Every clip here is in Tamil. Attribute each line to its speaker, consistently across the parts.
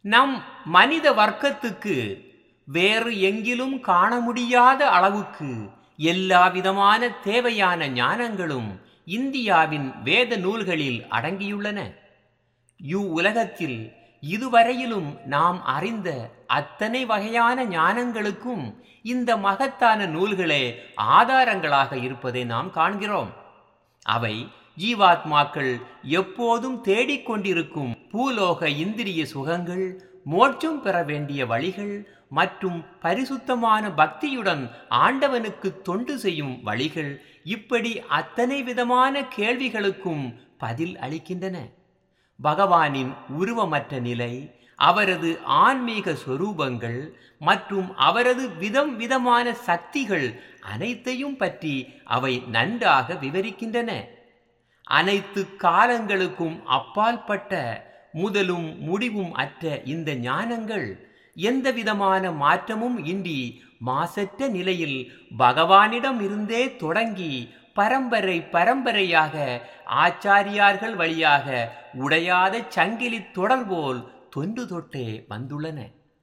Speaker 1: நம் மனித வர்க்கத்துக்கு வேறு எங்கிலும் காண முடியாத அளவுக்கு எல்லாவிதமான தேவையான ஞானங்களும் இந்தியாவின் வேத நூல்களில் அடங்கியுள்ளன. இவ்வுலகத்தில் இதுவரையிலும் நாம் அறிந்த அத்தனை வகையான ஞானங்களுக்கும் இந்த மகத்தான நூல்களே ஆதாரங்களாக இருப்பதை நாம் காண்கிறோம். அவை ஜீவாத்மாக்கள் எப்போதும் தேடிக்கொண்டிருக்கும் பூலோக இந்திரிய சுகங்கள், மோட்சம் பெற வேண்டிய வழிகள் மற்றும் பரிசுத்தமான பக்தியுடன் ஆண்டவனுக்கு தொண்டு செய்யும் வழிகள், இப்படி அத்தனை விதமான கேள்விகளுக்கும் பதில் அளிக்கின்றன. பகவானின் உருவமற்ற நிலை, அவரது ஆன்மீக சொரூபங்கள் மற்றும் அவரது விதம் விதமான சக்திகள் அனைத்தையும் பற்றி அவை நன்றாக விவரிக்கின்றன. அனைத்து காலங்களுக்கும் அப்பாற்பட்ட முதலும் முடிவும் அற்ற இந்த ஞானங்கள் எந்தவிதமான மாற்றமும் இன்றி மாசற்ற நிலையில் பகவானிடம் இருந்தே தொடங்கி பரம்பரை பரம்பரையாக ஆச்சாரியார்கள் வழியாக உடையாத சங்கிலி தொடர்போல் தொன்று தொட்டே வந்துள்ளன.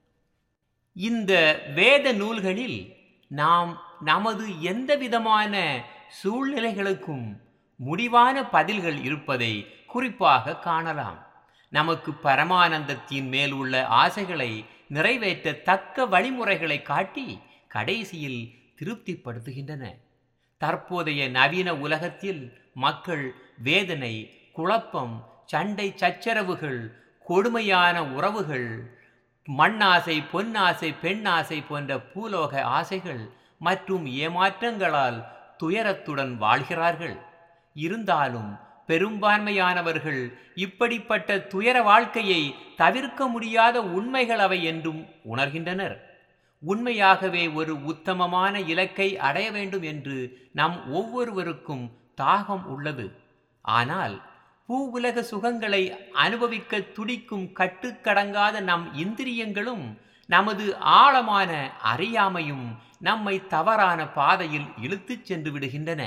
Speaker 1: இந்த வேத நூல்களில் நாம் நமது எந்தவிதமான சூழ்நிலைகளுக்கும் முடிவான பதில்கள் இருப்பதை குறிப்பாக காணலாம். நமக்கு பரமானந்தத்தின் மேல் உள்ள ஆசைகளை நிறைவேற்ற தக்க வழிமுறைகளை காட்டி கடைசியில் திருப்திப்படுத்துகின்றன. தற்போதைய நவீன உலகத்தில் மக்கள் வேதனை, குழப்பம், சண்டை சச்சரவுகள், கொடுமையான உறவுகள், மண்ணாசை, பொன்னாசை, பெண்ணாசை போன்ற பூலோக ஆசைகள் மற்றும் ஏமாற்றங்களால் துயரத்துடன் வாழ்கிறார்கள். இருந்தாலும் பெரும்பான்மையானவர்கள் இப்படிப்பட்ட துயர வாழ்க்கையை தவிர்க்க முடியாத உண்மைகள் அவை என்றும் உணர்கின்றனர். உண்மையாகவே ஒரு உத்தமமான இலக்கை அடைய வேண்டும் என்று நம் ஒவ்வொருவருக்கும் தாகம் உள்ளது. ஆனால் பூவுலக சுகங்களை அனுபவிக்க துடிக்கும் கட்டுக்கடங்காத நம் இந்திரியங்களும் நமது ஆழமான அறியாமையும் நம்மை தவறான பாதையில் இழுத்துச் சென்று விடுகின்றன.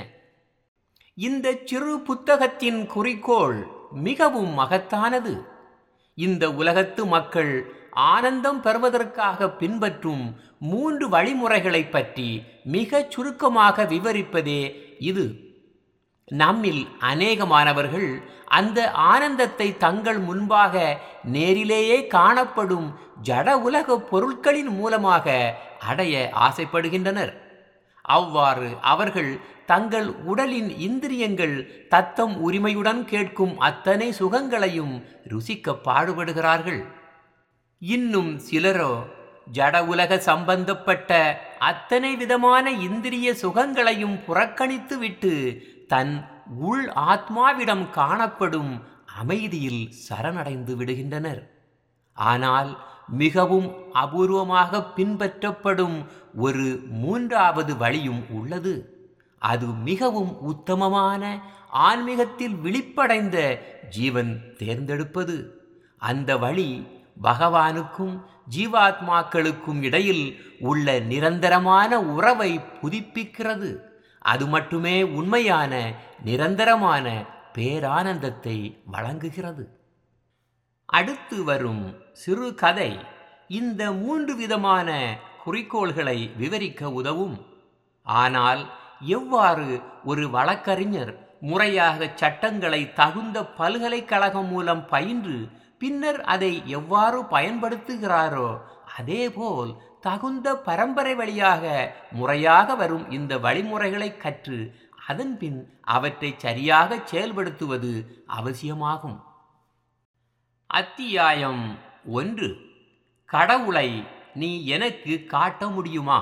Speaker 1: இந்த சிறு புத்தகத்தின் குறிக்கோள் மிகவும் மகத்தானது. இந்த உலகத்து மக்கள் ஆனந்தம் பெறுவதற்காக பின்பற்றும் 3 வழிமுறைகளை பற்றி மிக சுருக்கமாக விவரிப்பதே இது. நம்மில் அநேகமானவர்கள் அந்த ஆனந்தத்தை தங்கள் முன்பாக நேரிலேயே காணப்படும் ஜட உலக பொருட்களின் மூலமாக அடைய ஆசைப்படுகின்றனர். அவ்வாறு அவர்கள் தங்கள் உடலின் இந்திரியங்கள் தத்தம் உரிமையுடன் கேட்கும் அத்தனை சுகங்களையும் ருசிக்க பாடுபடுகிறார்கள். இன்னும் சிலரோ ஜட உலக சம்பந்தப்பட்ட அத்தனை விதமான இந்திரிய சுகங்களையும் புறக்கணித்து விட்டு தன் உள் ஆத்மாவிடம் காணப்படும் அமைதியில் சரணடைந்து விடுகின்றனர். ஆனால் மிகவும் அபூர்வமாக பின்பற்றப்படும் ஒரு 3வது வழியும் உள்ளது. அது மிகவும் உத்தமமான ஆன்மீகத்தில் விழிப்படைந்த ஜீவன் தேர்ந்தெடுப்பது. அந்த வழி பகவானுக்கும் ஜீவாத்மாக்களுக்கும் இடையில் உள்ள நிரந்தரமான உறவை புதுப்பிக்கிறது. அது மட்டுமே உண்மையான நிரந்தரமான பேரானந்தத்தை வழங்குகிறது. அடுத்து வரும் சிறு கதை இந்த 3 விதமான குறிக்கோள்களை விவரிக்க உதவும். ஆனால் எவ்வாறு ஒரு வழக்கறிஞர் முறையாக சட்டங்களை தகுந்த பல்கலைக்கழகம் மூலம் பயின்று பின்னர் அதை எவ்வாறு பயன்படுத்துகிறாரோ, அதேபோல் தகுந்த பரம்பரை வழியாக முறையாக வரும் இந்த வழிமுறைகளை கற்று அதன்பின் அவற்றை சரியாக செயல்படுத்துவது அவசியமாகும். அத்தியாயம் 1. கடவுளை நீ எனக்கு காட்ட முடியுமா?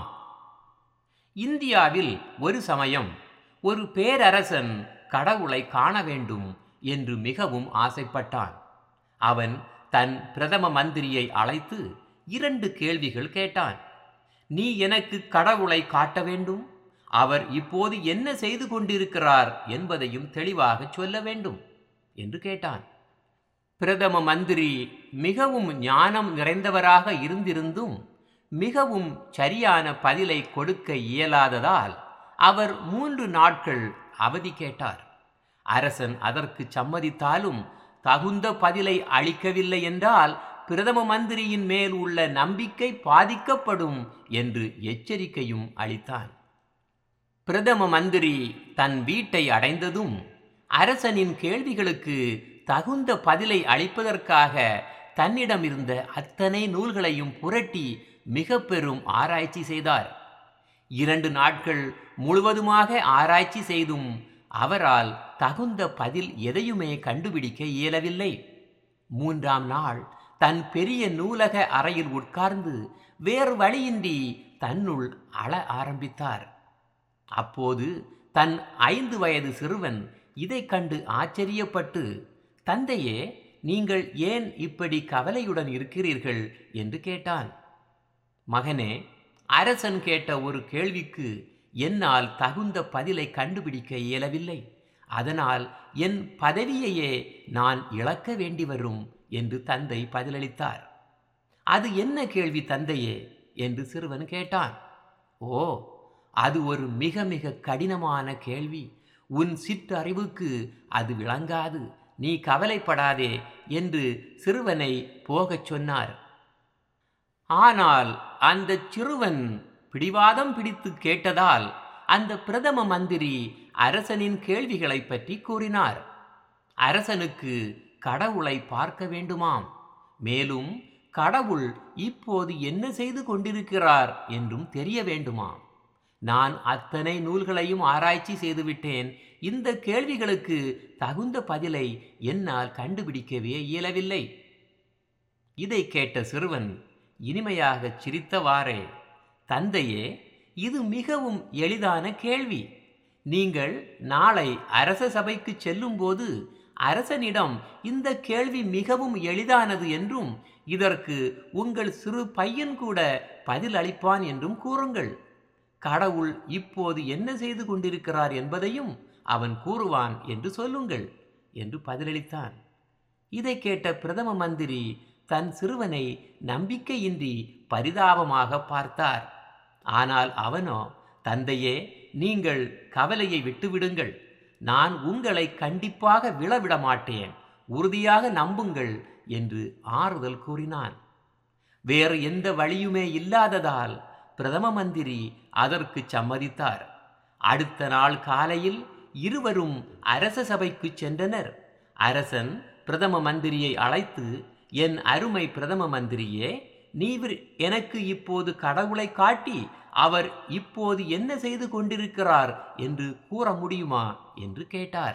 Speaker 1: இந்தியாவில் ஒரு சமயம் ஒரு பேரரசன் கடவுளை காண வேண்டும் என்று மிகவும் ஆசைப்பட்டான். அவன் தன் பிரதம மந்திரியை அழைத்து 2 கேள்விகள் கேட்டான். நீ எனக்கு கடவுளை காட்ட வேண்டும், அவர் இப்போது என்ன செய்து கொண்டிருக்கிறார் என்பதையும் தெளிவாக சொல்ல வேண்டும் என்று கேட்டான். பிரதம மந்திரி மிகவும் ஞானம் நிறைந்தவராக இருந்திருந்தும் மிகவும் சரியான பதிலை கொடுக்க இயலாததால் அவர் 3 நாட்கள் அவதி கேட்டார். அரசன் அதற்கு சம்மதித்தாலும் தகுந்த பதிலை அளிக்கவில்லை என்றால் பிரதம மந்திரியின் மேல் உள்ள நம்பிக்கை பாதிக்கப்படும் என்று எச்சரிக்கையும் அளித்தான். பிரதம மந்திரி தன் வீட்டை அடைந்ததும் அரசனின் கேள்விகளுக்கு தகுந்த பதிலை அளிப்பதற்காக தன்னிடம் இருந்த அத்தனை நூல்களையும் புரட்டி மிக பெரும் ஆராய்ச்சி செய்தார். 2 நாட்கள் முழுவதுமாக ஆராய்ச்சி செய்தும் அவரால் தகுந்த பதில் எதையுமே கண்டுபிடிக்க இயலவில்லை. 3ஆம் நாள் தன் பெரிய நூலக அறையில் உட்கார்ந்து வேறு வழியின்றி தன்னுள் அழ ஆரம்பித்தார். அப்போது தன் 5 வயது சிறுவன் இதை கண்டு ஆச்சரியப்பட்டு, தந்தையே, நீங்கள் ஏன் இப்படி கவலையுடன் இருக்கிறீர்கள் என்று கேட்டான். மகனே, அரசன் கேட்ட ஒரு கேள்விக்கு என்னால் தகுந்த பதிலை கண்டுபிடிக்க இயலவில்லை. அதனால் என் பதவியையே நான் இழக்க வேண்டி வரும் என்று தந்தை பதிலளித்தார். அது என்ன கேள்வி தந்தையே என்று சிறுவன் கேட்டான். ஓ, அது ஒரு மிக மிக கடினமான கேள்வி. உன் சிற்றறிவுக்கு அது விளங்காது. நீ கவலைப்படாதே என்று சிறுவனை போகச் சொன்னார். ஆனால் அந்த சிறுவன் பிடிவாதம் பிடித்து கேட்டதால் அந்த பிரதம மந்திரி அரசனின் கேள்விகளை பற்றி கூறினார். அரசனுக்கு கடவுளை பார்க்க வேண்டுமாம். மேலும் கடவுள் இப்போது என்ன செய்து கொண்டிருக்கிறார் என்றும் தெரிய வேண்டுமாம். நான் அத்தனை நூல்களையும் ஆராய்ச்சி செய்துவிட்டேன். இந்த கேள்விகளுக்கு தகுந்த பதிலை என்னால் கண்டுபிடிக்கவே இயலவில்லை. இதை கேட்ட சிறுவன் இனிமையாக சிரித்தவாறே, தந்தையே, இது மிகவும் எளிதான கேள்வி. நீங்கள் நாளை அரச சபைக்கு செல்லும்போது அரசனிடம் இந்த கேள்வி மிகவும் எளிதானது என்றும் இதற்கு உங்கள் சிறு பையன் கூட பதில் அளிப்பான் என்றும் கூறுங்கள். கடவுள் இப்போது என்ன செய்து கொண்டிருக்கிறார் என்பதையும் அவன் கூறுவான் என்று சொல்லுங்கள் என்று பதிலளித்தான். இதை கேட்ட பிரதம மந்திரி தன் சிறுவனை நம்பிக்கையின்றி பரிதாபமாக பார்த்தார். ஆனால் அவனோ, தந்தையே, நீங்கள் கவலையை விட்டுவிடுங்கள். நான் உங்களை கண்டிப்பாக விழவிட மாட்டேன். உறுதியாக நம்புங்கள் என்று ஆறுதல் கூறினான். வேறு எந்த வழியுமே இல்லாததால் பிரதம மந்திரி அதற்கு சம்மதித்தார். அடுத்த நாள் காலையில் இருவரும் அரச சபைக்கு சென்றனர். அரசன் பிரதம மந்திரியை அழைத்து, என் அருமை பிரதம மந்திரியே, நீர் எனக்கு இப்போது கடவுளை காட்டி அவர் இப்போது என்ன செய்து கொண்டிருக்கிறார் என்று கூற முடியுமா என்று கேட்டார்.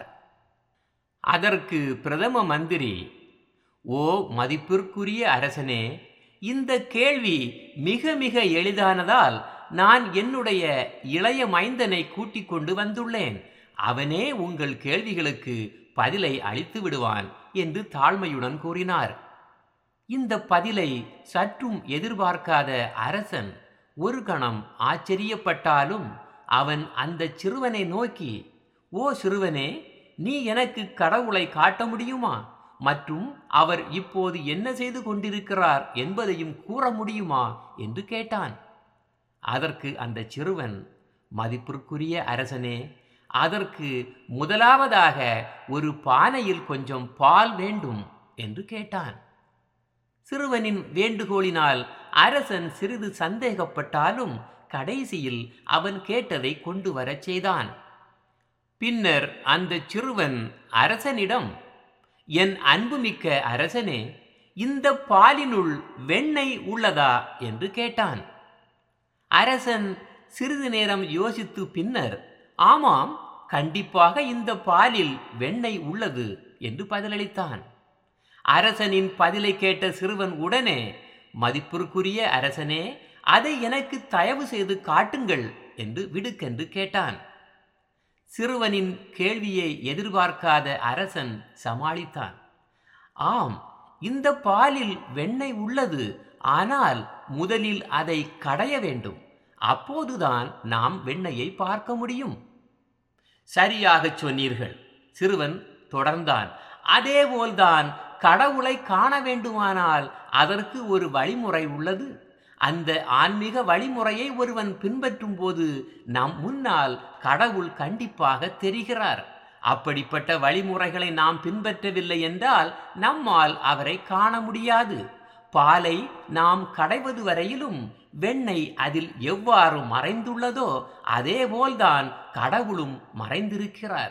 Speaker 1: அதற்கு பிரதம மந்திரி, ஓ மதிப்பிற்குரிய அரசனே, இந்த கேள்வி மிக மிக எளிதானதால் நான் என்னுடைய இளைய மைந்தனை கூட்டிக் கொண்டு வந்துள்ளேன். அவனே உங்கள் கேள்விகளுக்கு பதிலை அளித்து விடுவான் என்று தாழ்மையுடன் கூறினார். இந்த பதிலை சற்றும் எதிர்பார்க்காத அரசன் ஒரு கணம் ஆச்சரியப்பட்டாலும் அவன் அந்த சிறுவனை நோக்கி, ஓ சிறுவனே, நீ எனக்கு கடவுளை காட்ட முடியுமா மற்றும் அவர் இப்போது என்ன செய்து கொண்டிருக்கிறார் என்பதையும் கூற முடியுமா என்று கேட்டான். அதற்கு அந்த சிறுவன், மதிப்பிற்குரிய அரசனே, அதற்கு முதலாவதாக ஒரு பானையில் கொஞ்சம் பால் வேண்டும் என்று கேட்டான். சிறுவனின் வேண்டுகோளினால் அரசன் சிறிது சந்தேகப்பட்டாலும் கடைசியில் அவன் கேட்டதை கொண்டு வரச் செய்தான். பின்னர் அந்த சிறுவன் அரசனிடம், என் அன்புமிக்க அரசனே, இந்த பாலினுள் வெண்ணெய் உள்ளதா என்று கேட்டான். அரசன் சிறிது நேரம் யோசித்து பின்னர், ஆமாம், கண்டிப்பாக இந்த பாலில் வெண்ணெய் உள்ளது என்று பதிலளித்தான். அரசனின் பதிலை கேட்ட சிறுவன் உடனே, மதிப்பிற்குரிய அரசனே, அதை எனக்கு தயவு செய்து காட்டுங்கள் என்று விடுக்கென்று கேட்டான். சிறுவனின் கேள்வியை எதிர்பார்க்காத அரசன் சமாளித்தான். ஆம், இந்த பாலில் வெண்ணெய் உள்ளது. ஆனால் முதலில் அதை கடைய வேண்டும். அப்போதுதான் நாம் வெண்ணெயை பார்க்க முடியும். சரியாகச் சொன்னீர்கள். சிறுவன் தொடர்ந்தான். அதேபோல்தான் கடவுளை காண வேண்டுமானால் அதற்கு ஒரு வழிமுறை உள்ளது. அந்த ஆன்மீக வழிமுறையை ஒருவன் பின்பற்றும் போது நம் முன்னால் கடவுள் கண்டிப்பாக தெரிகிறார். அப்படிப்பட்ட வழிமுறைகளை நாம் பின்பற்றவில்லை என்றால் நம்மால் அவரை காண முடியாது. பாலை நாம் கடைவது வரையிலும் வெண்ணெய் அதில் எவ்வாறு மறைந்துள்ளதோ அதேபோல்தான் கடவுளும் மறைந்திருக்கிறார்.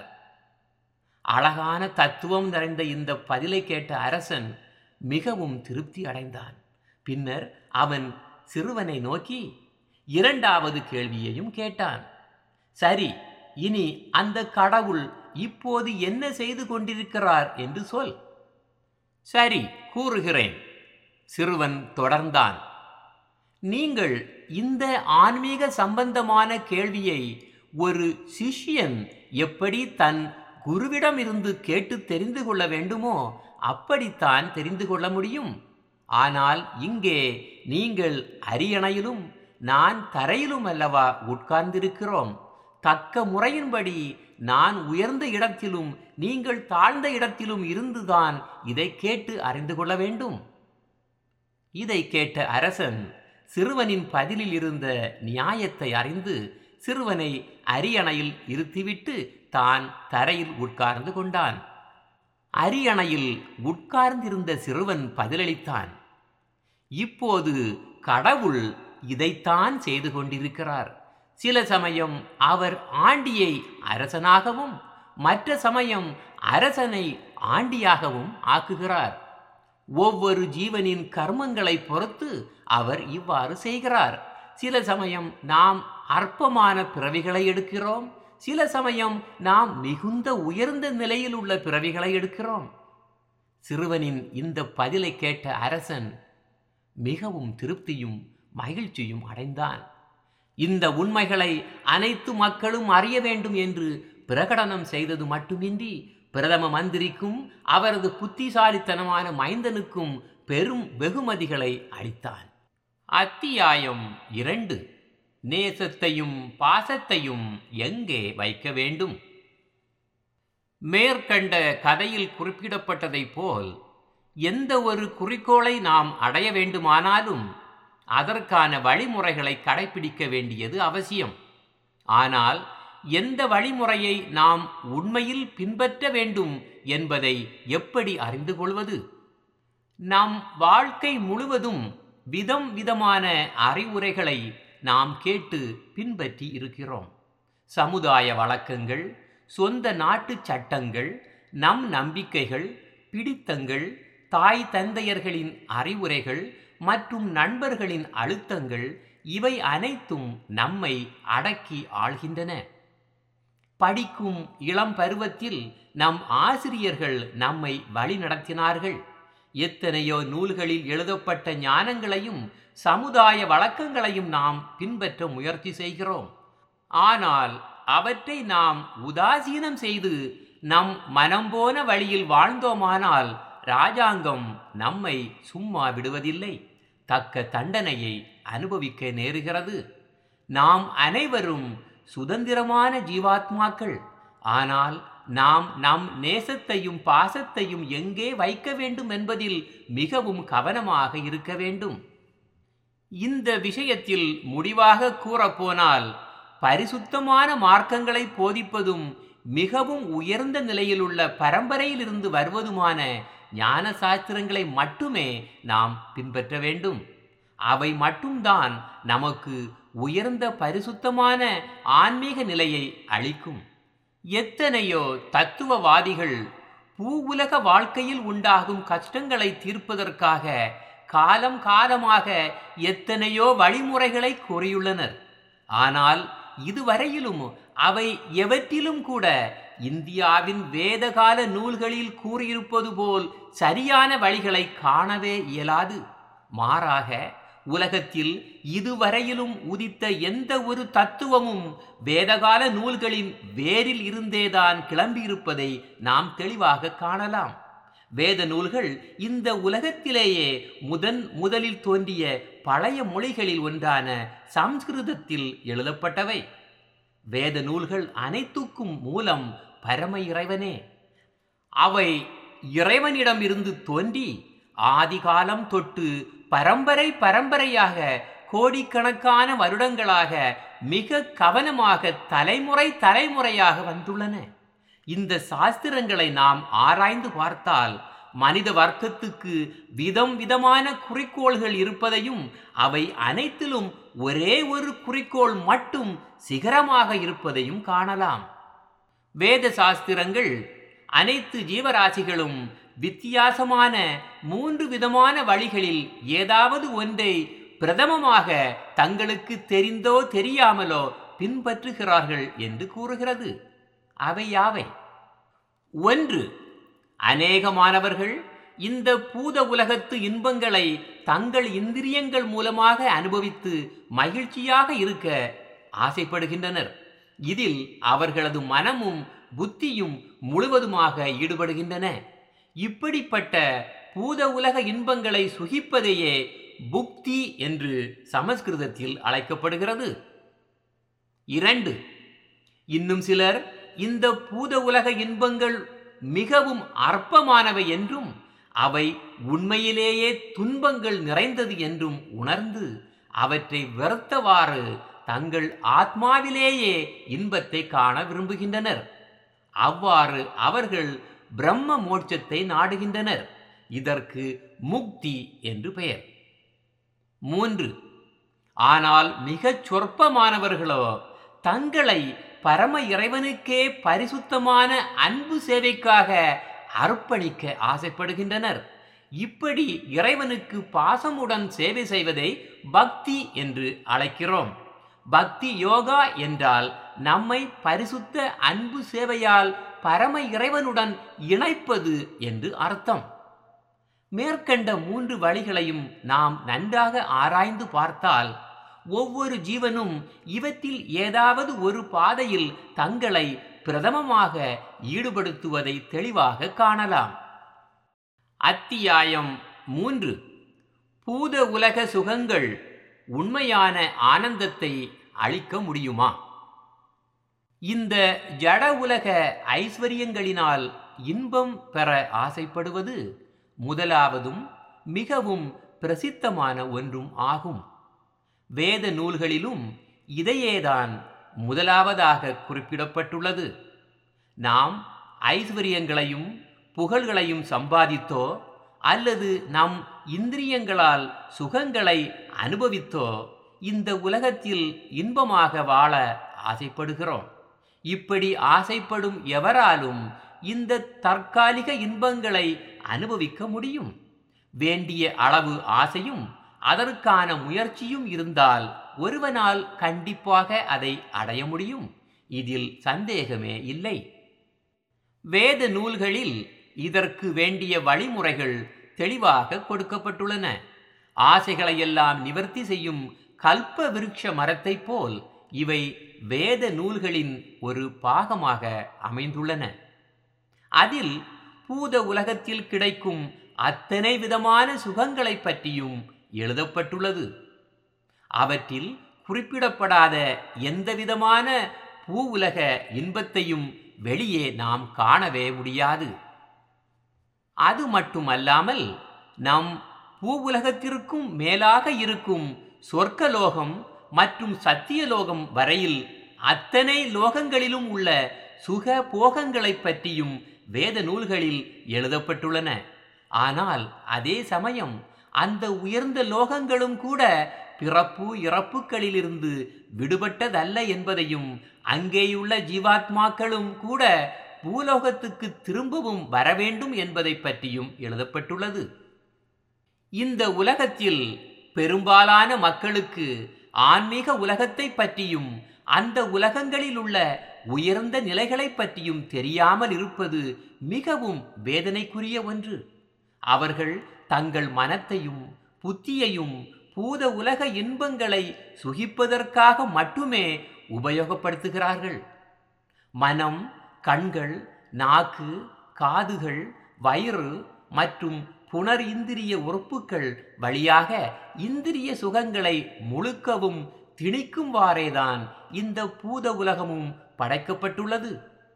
Speaker 1: அழகான தத்துவம் நிறைந்த இந்த பதிலை கேட்ட அரசன் மிகவும் திருப்தி அடைந்தான். பின்னர் அவன் சிறுவனை நோக்கி இரண்டாவது கேள்வியையும் கேட்டான். சரி, இனி அந்த கடவுள் இப்போது என்ன செய்து கொண்டிருக்கிறார் என்று சொல். சரி, கூறுகிறேன். சிறுவன் தொடர்ந்தான். நீங்கள் இந்த ஆன்மீக சம்பந்தமான கேள்வியை ஒரு சிஷ்யன் எப்படி தன் குருவிடம் இருந்து கேட்டு தெரிந்து கொள்ள வேண்டுமோ அப்படித்தான் தெரிந்து கொள்ள முடியும். ஆனால் இங்கே நீங்கள் அரியணையிலும் நான் தரையிலும் அல்லவா உட்கார்ந்திருக்கிறோம். தக்க முறையின்படி நான் உயர்ந்த இடத்திலும் நீங்கள் தாழ்ந்த இடத்திலும் இருந்துதான் இதை கேட்டு அறிந்து கொள்ள வேண்டும். இதை கேட்ட அரசன் சிறுவனின் பதிலில் இருந்த நியாயத்தை அறிந்து சிறுவனை அரியணையில் இருத்திவிட்டு தான் தரையில் உட்கார்ந்து கொண்டான். அரியணையில் உட்கார்ந்திருந்த சிறுவன் பதிலளித்தான். இப்போது கடவுள் இதைத்தான் செய்து கொண்டிருக்கிறார். சில சமயம் அவர் ஆண்டியை அரசனாகவும் மற்ற சமயம் அரசனை ஆண்டியாகவும் ஆக்குகிறார். ஒவ்வொரு ஜீவனின் கர்மங்களை பொறுத்து அவர் இவ்வாறு செய்கிறார். சில சமயம் நாம் அற்பமான பிறவிகளை எடுக்கிறோம், சில சமயம் நாம் மிகுந்த உயர்ந்த நிலையில் உள்ள பிறவிகளை எடுக்கிறோம். சிறுவனின் இந்த பதிலை கேட்ட அரசன் மிகவும் திருப்தியும் மகிழ்ச்சியும் அடைந்தான். இந்த உண்மைகளை அனைத்து மக்களும் அறிய வேண்டும் என்று பிரகடனம் செய்தது மட்டுமின்றி பிரதம மந்திரிக்கும் அவரது புத்திசாலித்தனமான மைந்தனுக்கும் பெரும் வெகுமதிகளை அளித்தான். அத்தியாயம் 2. நேசத்தையும் பாசத்தையும் எங்கே வைக்க வேண்டும்? மேற்கண்ட கதையில் குறிப்பிடப்பட்டதைப் போல் எந்த ஒரு குறிக்கோளை நாம் அடைய வேண்டுமானாலும் அதற்கான வழிமுறைகளை கடைபிடிக்க வேண்டியது அவசியம். ஆனால் எந்த வழிமுறையை நாம் உண்மையில் பின்பற்ற வேண்டும் என்பதை எப்படி அறிந்து கொள்வது? நம் வாழ்க்கை முழுவதும் விதம் விதமான அறிவுரைகளை நாம் கேட்டு பின்பற்றி இருக்கிறோம். சமுதாய வழக்கங்கள், சொந்த நாட்டு சட்டங்கள், நம் நம்பிக்கைகள், பிடித்தங்கள், தாய் தந்தையர்களின் அறிவுரைகள் மற்றும் நண்பர்களின் அழுத்தங்கள் இவை அனைத்தும் நம்மை அடக்கி ஆள்கின்றன. படிக்கும் இளம் பருவத்தில் நம் ஆசிரியர்கள் நம்மை வழிநடத்தினார்கள். எத்தனையோ நூல்களில் எழுதப்பட்ட ஞானங்களையும் சமுதாய வழக்கங்களையும் நாம் பின்பற்ற முயற்சி செய்கிறோம். ஆனால் அவற்றை நாம் உதாசீனம் செய்து நம் மனம் போன வழியில் வாழ்ந்தோமானால் ராஜாங்கம் நம்மை சும்மா விடுவதில்லை, தக்க தண்டனையை அனுபவிக்க நேருகிறது. நாம் அனைவரும் சுதந்திரமான ஜீவாத்மாக்கள். ஆனால் நாம் நம் நேசத்தையும் பாசத்தையும் எங்கே வைக்க வேண்டும் என்பதில் மிகவும் கவனமாக இருக்க வேண்டும். இந்த விஷயத்தில் முடிவாக கூறப்போனால் பரிசுத்தமான மார்க்கங்களை போதிப்பதும் மிகவும் உயர்ந்த நிலையில் உள்ள பரம்பரையிலிருந்து வருவதுமான ஞான சாஸ்திரங்களை மட்டுமே நாம் பின்பற்ற வேண்டும். அவை மட்டும்தான் நமக்கு உயர்ந்த பரிசுத்தமான ஆன்மீக நிலையை அளிக்கும். எத்தனையோ தத்துவவாதிகள் பூவுலக வாழ்க்கையில் உண்டாகும் கஷ்டங்களை தீர்ப்பதற்காக காலம் காலமாக எத்தனையோ வழிமுறைகளை கூறியுள்ளனர். ஆனால் இதுவரையிலும் அவை எவற்றிலும் கூட இந்தியாவின் வேதகால நூல்களில் கூறியிருப்பது போல் சரியான வழிகளை காணவே இயலாது. மாறாக உலகத்தில் இதுவரையிலும் உதித்த எந்த ஒரு தத்துவமும் வேதகால நூல்களின் வேரில் இருந்தேதான் கிளம்பியிருப்பதை நாம் தெளிவாக காணலாம். வேத நூல்கள் இந்த உலகத்திலேயே முதலில் தோன்றிய பழைய மொழிகளில் ஒன்றான சம்ஸ்கிருதத்தில் எழுதப்பட்டவை. வேத நூல்கள் அனைத்துக்கும் மூலம் பரம இறைவனே. அவை இறைவனிடம் இருந்து தோன்றி ஆதிகாலம் தொட்டு பரம்பரையாக கோடிக்கணக்கான வருடங்களாக மிக கவனமாக தலைமுறையாக வந்துள்ளன. இந்த சாஸ்திரங்களை நாம் ஆராய்ந்து பார்த்தால் மனித வர்க்கத்துக்கு விதம் விதமான குறிக்கோள்கள் இருப்பதையும் அவை அனைத்திலும் ஒரே ஒரு குறிக்கோள் மட்டும் சிகரமாக இருப்பதையும் காணலாம். வேத சாஸ்திரங்கள் அனைத்து ஜீவராசிகளும் வித்தியாசமான 3 விதமான வழிகளில் ஏதாவது ஒன்றை பிரதமமாக தங்களுக்கு தெரிந்தோ தெரியாமலோ பின்பற்றுகிறார்கள் என்று கூறுகிறது. அவை யாவை? 1. அநேகமானவர்கள் இந்த பூத உலகத்து இன்பங்களை தங்கள் இந்திரியங்கள் மூலமாக அனுபவித்து மகிழ்ச்சியாக இருக்க ஆசைப்படுகின்றனர். இதில் அவர்களது மனமும் புத்தியும் முழுவதுமாக ஈடுபடுகின்றன. இப்படிப்பட்ட பூத உலக இன்பங்களை சுகிப்பதையே புக்தி என்று சமஸ்கிருதத்தில் அழைக்கப்படுகிறது. 2. இன்னும் சிலர் இந்த பூத உலக இன்பங்கள் மிகவும் அற்பமானவை என்றும் அவை உண்மையிலேயே துன்பங்கள் நிறைந்தது என்றும் உணர்ந்து அவற்றை வெறுத்தவாறு தங்கள் ஆத்மாவிலேயே இன்பத்தை காண விரும்புகின்றனர். அவ்வாறு அவர்கள் பிரம்ம மோட்சத்தை நாடுகின்றனர். இதற்கு முக்தி என்று பெயர். 3. ஆனால் மிகச் சொற்பமானவர்களோ தங்களை பரம இறைவனுக்கே பரிசுத்தமான அன்பு சேவைக்காக அர்ப்பணிக்க ஆசைப்படுகின்றனர். இப்படி இறைவனுக்கு பாசமுடன் சேவை செய்வதை பக்தி என்று அழைக்கிறோம். பக்தி யோகா என்றால் நம்மை பரிசுத்த அன்பு சேவையால் பரம இறைவனுடன் இணைப்பது என்று அர்த்தம். மேற்கண்ட 3 வழிகளையும் நாம் நன்றாக ஆராய்ந்து பார்த்தால் ஒவ்வொரு ஜீவனும் இவற்றில் ஏதாவது ஒரு பாதையில் தங்களை பிரதமமாக ஈடுபடுத்துவதை தெளிவாக காணலாம். அத்தியாயம் 3. பூத உலக சுகங்கள் உண்மையான ஆனந்தத்தை அளிக்க முடியுமா? இந்த ஜட உலக ஐஸ்வர்யங்களினால் இன்பம் பெற ஆசைப்படுவது முதலாவதும் மிகவும் பிரசித்தமான ஒன்றும் ஆகும். வேத நூல்களிலும் இதையேதான் முதலாவதாக குறிப்பிடப்பட்டுள்ளது. நாம் ஐஸ்வர்யங்களையும் புகழ்களையும் சம்பாதித்தோ அல்லது நம் இந்திரியங்களால் சுகங்களை அனுபவித்தோ இந்த உலகத்தில் இன்பமாக வாழ ஆசைப்படுகிறோம். இப்படி ஆசைப்படும் எவராலும் இந்த தற்காலிக இன்பங்களை அனுபவிக்க முடியும். வேண்டிய அளவு ஆசையும் அதற்கான முயற்சியும் இருந்தால் ஒருவனால் கண்டிப்பாக அதை அடைய முடியும். இதில் சந்தேகமே இல்லை. வேத நூல்களில் இதற்கு வேண்டிய வழிமுறைகள் தெளிவாக கொடுக்கப்பட்டுள்ளன. ஆசைகளையெல்லாம் நிவர்த்தி செய்யும் கல்ப விருட்ச மரத்தைப் போல் இவை வேத நூல்களின் ஒரு பாகமாக அமைந்துள்ளன. அதில் பூத உலகத்தில் கிடைக்கும் அத்தனை விதமான சுகங்களை பற்றியும் எழுதப்பட்டுள்ளது. அவற்றில் குறிப்பிடப்படாத எந்தவிதமான பூ உலக இன்பத்தையும் வெளியே நாம் காணவே முடியாது. அது மட்டுமல்லாமல் நம் பூ உலகத்திற்கும் மேலாக இருக்கும் சொர்க்கலோகம் மற்றும் சத்தியலோகம் வரையில் அத்தனை லோகங்களிலும் உள்ள சுக போகங்களை பற்றியும் வேத நூல்களில் எழுதப்பட்டுள்ளன. ஆனால் அதே சமயம் அந்த உயர்ந்த லோகங்களும் கூட பிறப்பு இறப்புகளிலிருந்து விடுபட்டதல்ல என்பதையும் அங்கேயுள்ள ஜீவாத்மாக்களும் கூட பூலோகத்துக்கு திரும்பவும் வரவேண்டும் என்பதை பற்றியும் எழுதப்பட்டுள்ளது. இந்த உலகத்தில் பெரும்பாலான மக்களுக்கு ஆன்மீக உலகத்தை பற்றியும் அந்த உலகங்களில் உள்ள உயர்ந்த நிலைகளை பற்றியும் தெரியாமல் இருப்பது மிகவும் வேதனைக்குரிய ஒன்று. அவர்கள் தங்கள் மனத்தையும் புத்தியையும் பூத உலக இன்பங்களை சுகிப்பதற்காக மட்டுமே உபயோகப்படுத்துகிறார்கள். மனம், கண்கள், நாக்கு, காதுகள், வயிறு மற்றும் புனர் இந்திரிய உறுப்புகள் வழியாக இந்திரிய சுகங்களை முழுக்கவும் திணிக்கும்வாறேதான் இந்த பூத உலகமும் படைக்கப்பட்டுள்ளது.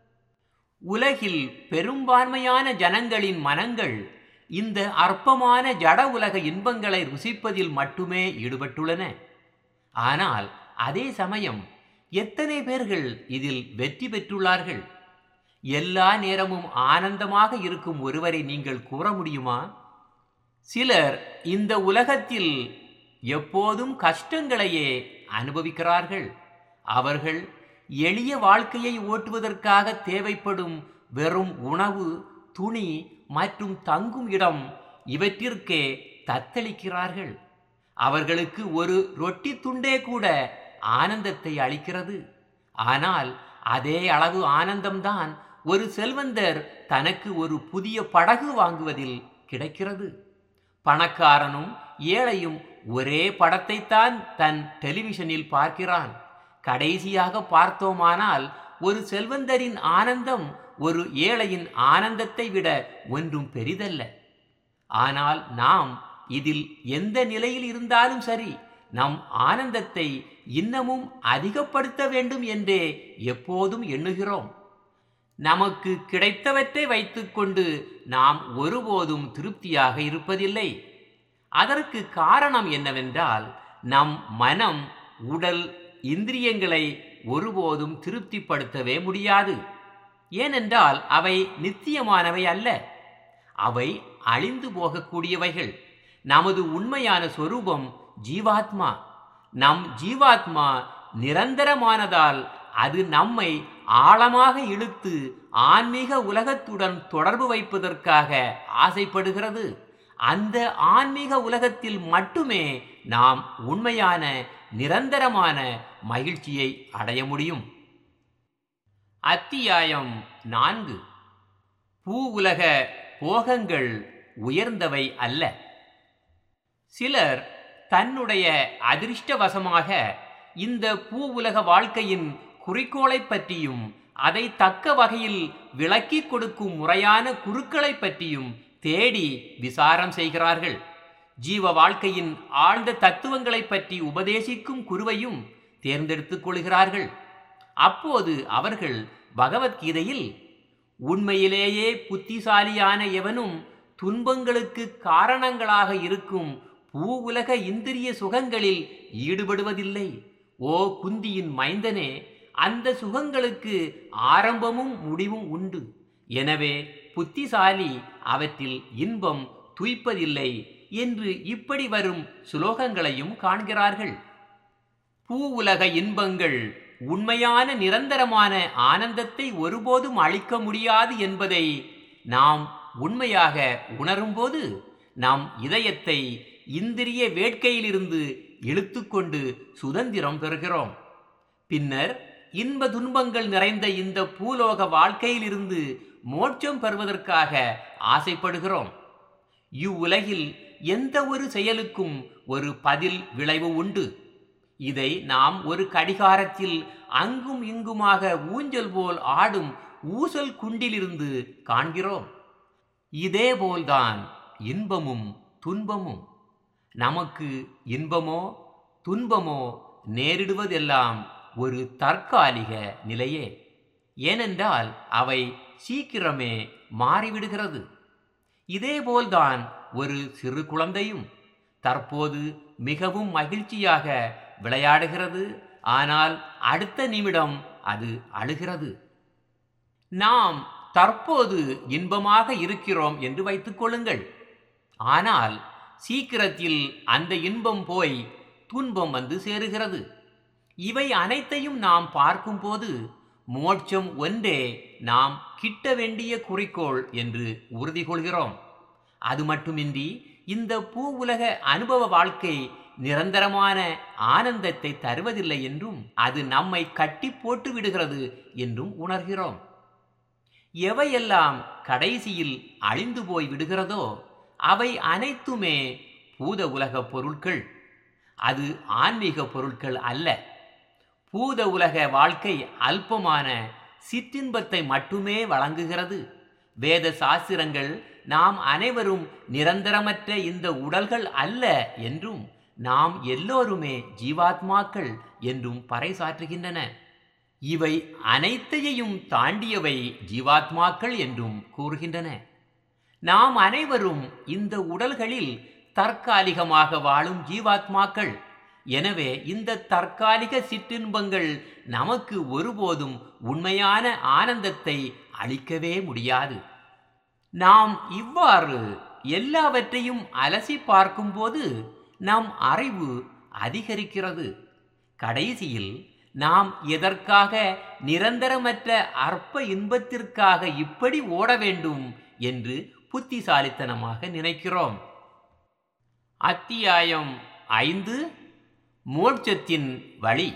Speaker 1: உலகில் பெரும்பான்மையான ஜனங்களின் மனங்கள் இந்த அற்பமான ஜட உலக இன்பங்களை ருசிப்பதில் மட்டுமே ஈடுபட்டுள்ளன. ஆனால் அதே சமயம் எத்தனை பேர்கள் இதில் வெற்றி பெற்றுள்ளார்கள்? எல்லா நேரமும் ஆனந்தமாக இருக்கும் ஒருவரை நீங்கள் கூற முடியுமா? சிலர் இந்த உலகத்தில் எப்போதும் கஷ்டங்களையே அனுபவிக்கிறார்கள். அவர்கள் எளிய வாழ்க்கையை ஓட்டுவதற்காக தேவைப்படும் வெறும் உணவு, துணி மற்றும் தங்கும் இடம் இவற்றிற்கே தத்தளிக்கிறார்கள். அவர்களுக்கு ஒரு ரொட்டி துண்டே கூட ஆனந்தத்தை அளிக்கிறது. ஆனால் அதே அளவு ஆனந்தம்தான் ஒரு செல்வந்தர் தனக்கு ஒரு புதிய படகு வாங்குவதில் கிடைக்கிறது. பணக்காரனும் ஏழையும் ஒரே படத்தைத்தான் தன் டெலிவிஷனில் பார்க்கிறான். கடைசியாக பார்த்தோமானால் ஒரு செல்வந்தரின் ஆனந்தம் ஒரு ஏழையின் ஆனந்தத்தை விட ஒன்றும் பெரிதல்ல. ஆனால் நாம் இதில் எந்த நிலையில் இருந்தாலும் சரி, நம் ஆனந்தத்தை இன்னமும் அதிகப்படுத்த வேண்டும் என்றே எப்போதும் எண்ணுகிறோம். நமக்கு கிடைத்தவற்றை வைத்துக்கொண்டு நாம் ஒருபோதும் திருப்தியாக இருப்பதில்லை. அதற்கு காரணம் என்னவென்றால், நம் மனம், உடல், இந்திரியங்களை ஒருபோதும் திருப்திப்படுத்தவே முடியாது. ஏனென்றால் அவை நித்தியமானவை அல்ல, அவை அழிந்து போகக்கூடியவைகள். நமது உண்மையான சொரூபம் ஜீவாத்மா. நம் ஜீவாத்மா நிரந்தரமானதால் அது நம்மை ஆழமாக இழுத்து ஆன்மீக உலகத்துடன் தொடர்பு வைப்பதற்காக ஆசைப்படுகிறது. அந்த ஆன்மீக உலகத்தில் மட்டுமே நாம் உண்மையான நிரந்தரமான மகிழ்ச்சியை அடைய முடியும். அத்தியாயம் 4. பூ உலக போகங்கள் உயர்ந்தவை அல்ல. சிலர் தன்னுடைய அதிர்ஷ்டவசமாக இந்த பூ உலக வாழ்க்கையின் குறிக்கோளை பற்றியும் அதை தக்க வகையில் விளக்கி கொடுக்கும் முறையான குருக்களை பற்றியும் தேடி விசாரம் செய்கிறார்கள். ஜீவ வாழ்க்கையின் ஆழ்ந்த தத்துவங்களை பற்றி உபதேசிக்கும் குருவையும் தேர்ந்தெடுத்துக் கொள்கிறார்கள். அப்போது அவர்கள் பகவத்கீதையில், உண்மையிலேயே புத்திசாலியான எவனும் துன்பங்களுக்கு காரணங்களாக இருக்கும் பூ உலக இந்திரிய சுகங்களில் ஈடுபடுவதில்லை. ஓ குந்தியின் மைந்தனே, அந்த சுகங்களுக்கு ஆரம்பமும் முடிவும் உண்டு. எனவே புத்திசாலி அவற்றில் இன்பம் துய்ப்பதில்லை என்று இப்படி வரும் சுலோகங்களையும் காண்கிறார்கள். பூ உலக இன்பங்கள் உண்மையான நிரந்தரமான ஆனந்தத்தை ஒருபோதும் அளிக்க முடியாது என்பதை நாம் உண்மையாக உணரும்போது நம் இதயத்தை இந்திரிய வேட்கையிலிருந்து இழுத்துக்கொண்டு சுதந்திரம் பெறுகிறோம். பின்னர் இன்ப துன்பங்கள் நிறைந்த இந்த பூலோக வாழ்க்கையிலிருந்து மோட்சம் பெறுவதற்காக ஆசைப்படுகிறோம். இவ்வுலகில் எந்த ஒரு செயலுக்கும் ஒரு பதில் விளைவு உண்டு. இதை நாம் ஒரு கடிகாரத்தில் அங்கும் இங்குமாக ஊஞ்சல் போல் ஆடும் ஊசல் குண்டிலிருந்து காண்கிறோம். இதேபோல்தான் இன்பமும் துன்பமும். நமக்கு இன்பமோ துன்பமோ நேரிடுவதெல்லாம் ஒரு தற்காலிக நிலையே. ஏனென்றால் அவை சீக்கிரமே மாறிவிடுகிறது. இதேபோல்தான் ஒரு சிறு குழந்தையும் தற்போது மிகவும் மகிழ்ச்சியாக விளையாடுகிறது. ஆனால் அடுத்த நிமிடம் அது அழுகிறது. நாம் தற்போது இன்பமாக இருக்கிறோம் என்று வைத்துக் கொள்ளுங்கள். ஆனால் சீக்கிரத்தில் அந்த இன்பம் போய் துன்பம் வந்து சேருகிறது. இவை அனைத்தையும் நாம் பார்க்கும்போது மோட்சம் ஒன்றே நாம் கிட்ட வேண்டிய குறிக்கோள் என்று உறுதி கொள்கிறோம். அது மட்டுமின்றி இந்த பூ உலக அனுபவ வாழ்க்கை நிரந்தரமான ஆனந்தத்தை தருவதில்லை என்றும் அது நம்மை கட்டி போட்டு விடுகிறது என்றும் உணர்கிறோம். எவையெல்லாம் கடைசியில் அழிந்து போய் விடுகிறதோ அவை அனைத்துமே பூத உலக பொருட்கள். அது ஆன்மீக பொருட்கள் அல்ல. பூத உலக வாழ்க்கை அல்பமான சிற்றின்பத்தை மட்டுமே வழங்குகிறது. வேத சாஸ்திரங்கள் நாம் அனைவரும் நிரந்தரமற்ற இந்த உடல்கள் அல்ல என்றும் நாம் எல்லோருமே ஜீவாத்மாக்கள் என்றும் பறைசாற்றுகின்றன. இவை அனைத்தையும் தாண்டியவை ஜீவாத்மாக்கள் என்றும் கூறுகின்றன. நாம் அனைவரும் இந்த உடல்களில் தற்காலிகமாக வாழும் ஜீவாத்மாக்கள். எனவே இந்த தற்காலிக சிற்றின்பங்கள் நமக்கு ஒருபோதும் உண்மையான ஆனந்தத்தை அளிக்கவே முடியாது. நாம் இவ்வாறு எல்லாவற்றையும் அலசி பார்க்கும்போது நம் அறிவு அதிகரிக்கிறது. கடைசியில் நாம் எதற்காக நிரந்தரமற்ற அற்ப இன்பத்திற்காக இப்படி ஓட வேண்டும் என்று புத்திசாலித்தனமாக நினைக்கிறோம். அத்தியாயம் 5 மோட்சத்தின் வழி.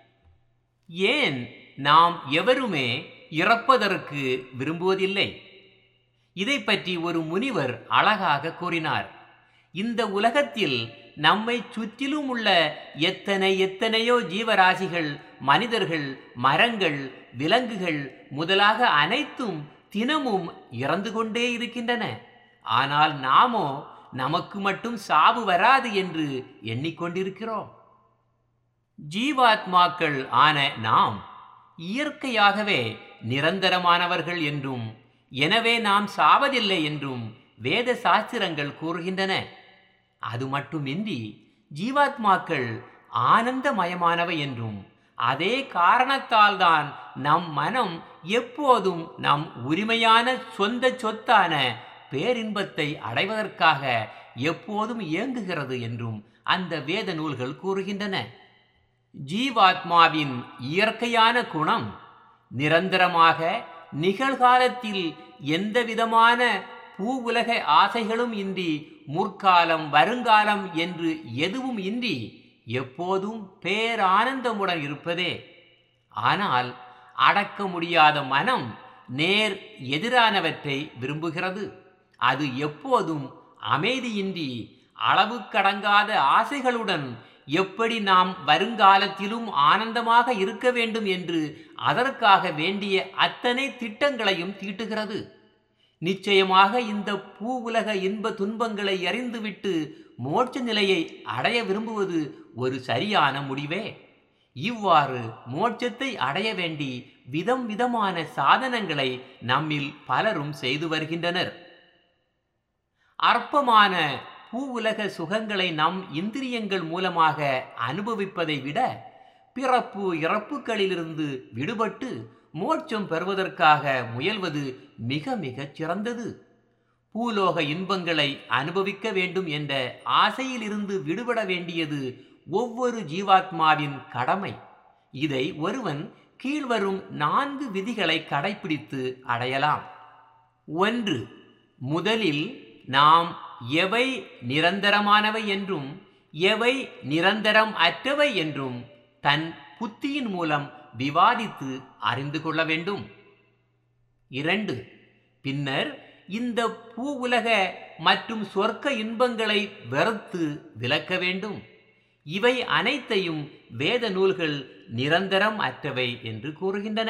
Speaker 1: ஏன் நாம் எவருமே இறப்பதற்கு விரும்புவதில்லை? இதை பற்றி ஒரு முனிவர் அழகாக கூறினார். இந்த உலகத்தில் நம்மை சுற்றிலும் உள்ள எத்தனையோ ஜீவராசிகள், மனிதர்கள், மரங்கள், விலங்குகள் முதலாக அனைத்தும் தினமும் இறந்து கொண்டே இருக்கின்றன. ஆனால் நாமோ நமக்கு மட்டும் சாவு வராது என்று எண்ணிக்கொண்டிருக்கிறோம். ஜீவாத்மாக்கள் ஆன நாம் இயற்கையாகவே நிரந்தரமானவர்கள் என்றும், எனவே நாம் சாவதில்லை என்றும் வேத சாஸ்திரங்கள் கூறுகின்றன. அது மட்டுமின்றி ஜீவாத்மாக்கள் ஆனந்தமயமானவை என்றும், அதே காரணத்தால் தான் நம் மனம் எப்போதும் நம் உரிமையான சொந்த சொத்தான பேரின்பத்தை அடைவதற்காக எப்போதும் இயங்குகிறது என்றும் அந்த வேத நூல்கள் கூறுகின்றன. ஜீவாத்மாவின் இயற்கையான குணம் நிரந்தரமாக நிகழ்காலத்தில் எந்தவிதமான பூவுலக ஆசைகளும் இன்றி, முற்காலம் வருங்காலம் என்று எதுவும் இன்றி எப்போதும் பேரானந்தமுடன் இருப்பதே. ஆனால் அடக்க முடியாத மனம் நேர் எதிரானவற்றை விரும்புகிறது. அது எப்போதும் அமைதியின்றி அளவுக்கடங்காத ஆசைகளுடன் எப்படி நாம் வருங்காலத்திலும் ஆனந்தமாக இருக்க வேண்டும் என்று அதற்காக வேண்டிய அத்தனை திட்டங்களையும் தீட்டுகிறது. நிச்சயமாக இந்த பூ உலக இன்ப துன்பங்களை அறிந்துவிட்டு மோட்ச நிலையை அடைய விரும்புவது ஒரு சரியான முடிவே. இவ்வாறு மோட்சத்தை அடைய வேண்டி விதமான சாதனங்களை நம்மில் பலரும் செய்து வருகின்றனர். அற்பமான பூ உலக சுகங்களை நம் இந்திரியங்கள் மூலமாக அனுபவிப்பதை விட பிறப்பு இறப்புகளிலிருந்து விடுபட்டு மோட்சம் பெறுவதற்காக முயல்வது மிக சிறந்தது. பூலோக இன்பங்களை அனுபவிக்க வேண்டும் என்ற ஆசையிலிருந்து விடுபட வேண்டியது ஒவ்வொரு ஜீவாத்மாவின் கடமை. இதை ஒருவன் கீழ்வரும் 4 விதிகளை கடைபிடித்து அடையலாம். 1. முதலில் நாம் எவை நிரந்தரமானவை என்றும் எவை நிரந்தரம் அற்றவை என்றும் தன் புத்தியின் மூலம் விவாதித்து அறிந்து கொள்ள வேண்டும். 2. பின்னர் இந்த பூ உலக மற்றும் சொர்க்க இன்பங்களை வெறுத்து விலக்க வேண்டும். இவை அனைத்தையும் வேத நூல்கள் நிரந்தரம் அற்றவை என்று கூறுகின்றன.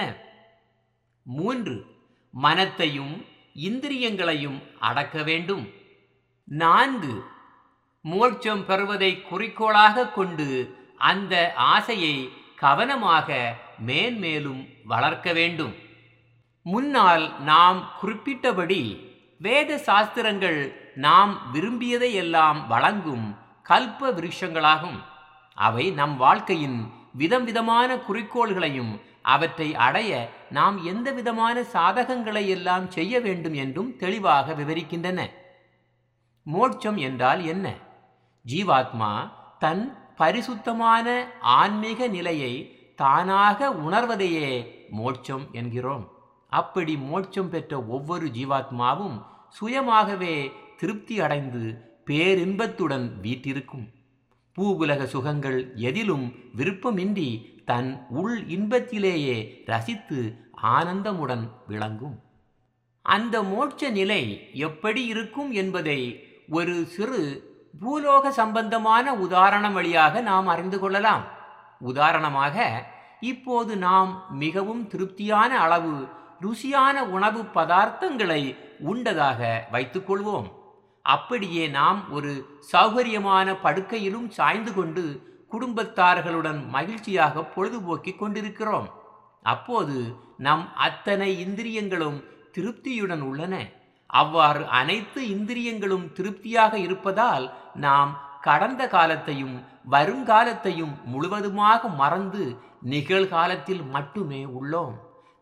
Speaker 1: 3. மனத்தையும் இந்திரியங்களையும் அடக்க வேண்டும். 4. மோட்சம் பெறுவதை குறிக்கோளாக கொண்டு அந்த ஆசையை கவனமாக மேன்மேலும் வளர்க்க வேண்டும். முன்னால் நாம் குறிப்பிட்டபடி வேத சாஸ்திரங்கள் நாம் விரும்பியதை எல்லாம் வழங்கும் கல்ப விருட்சங்களாகும். அவை நம் வாழ்க்கையின் விதமான குறிக்கோள்களையும் அவற்றை அடைய நாம் எந்த விதமான சாதகங்களை எல்லாம் செய்ய வேண்டும் என்றும் தெளிவாக விவரிக்கின்றன. மோட்சம் என்றால் என்ன? ஜீவாத்மா தன் பரிசுத்தமான ஆன்மீக நிலையை தானாக உணர்வதையே மோட்சம் என்கிறோம். அப்படி மோட்சம் பெற்ற ஒவ்வொரு ஜீவாத்மாவும் சுயமாகவே திருப்தி அடைந்து பேரின்பத்துடன் வீற்றிருக்கும். பூவுலக சுகங்கள் எதிலும் விருப்பமின்றி தன் உள் இன்பத்திலேயே ரசித்து ஆனந்தமுடன் விளங்கும். அந்த மோட்ச நிலை எப்படி இருக்கும் என்பதை ஒரு சிறு பூலோக சம்பந்தமான உதாரணம் வழியாக நாம் அறிந்து கொள்ளலாம். உதாரணமாக, இப்போது நாம் மிகவும் திருப்தியான அளவு ருசியான உணவு பதார்த்தங்களை உண்டதாக வைத்துக்கொள்வோம். அப்படியே நாம் ஒரு சௌகரியமான படுக்கையிலும் சாய்ந்து கொண்டு குடும்பத்தார்களுடன் மகிழ்ச்சியாக பொழுதுபோக்கிக் கொண்டிருக்கிறோம். அப்போது நம் அத்தனை இந்திரியங்களும் திருப்தியுடன் உள்ளன. அவ்வாறு அனைத்து இந்திரியங்களும் திருப்தியாக இருப்பதால் நாம் கடந்த காலத்தையும் வருங்காலத்தையும் முழுவதுமாக மறந்து நிகழ்காலத்தில் மட்டுமே உள்ளோம்.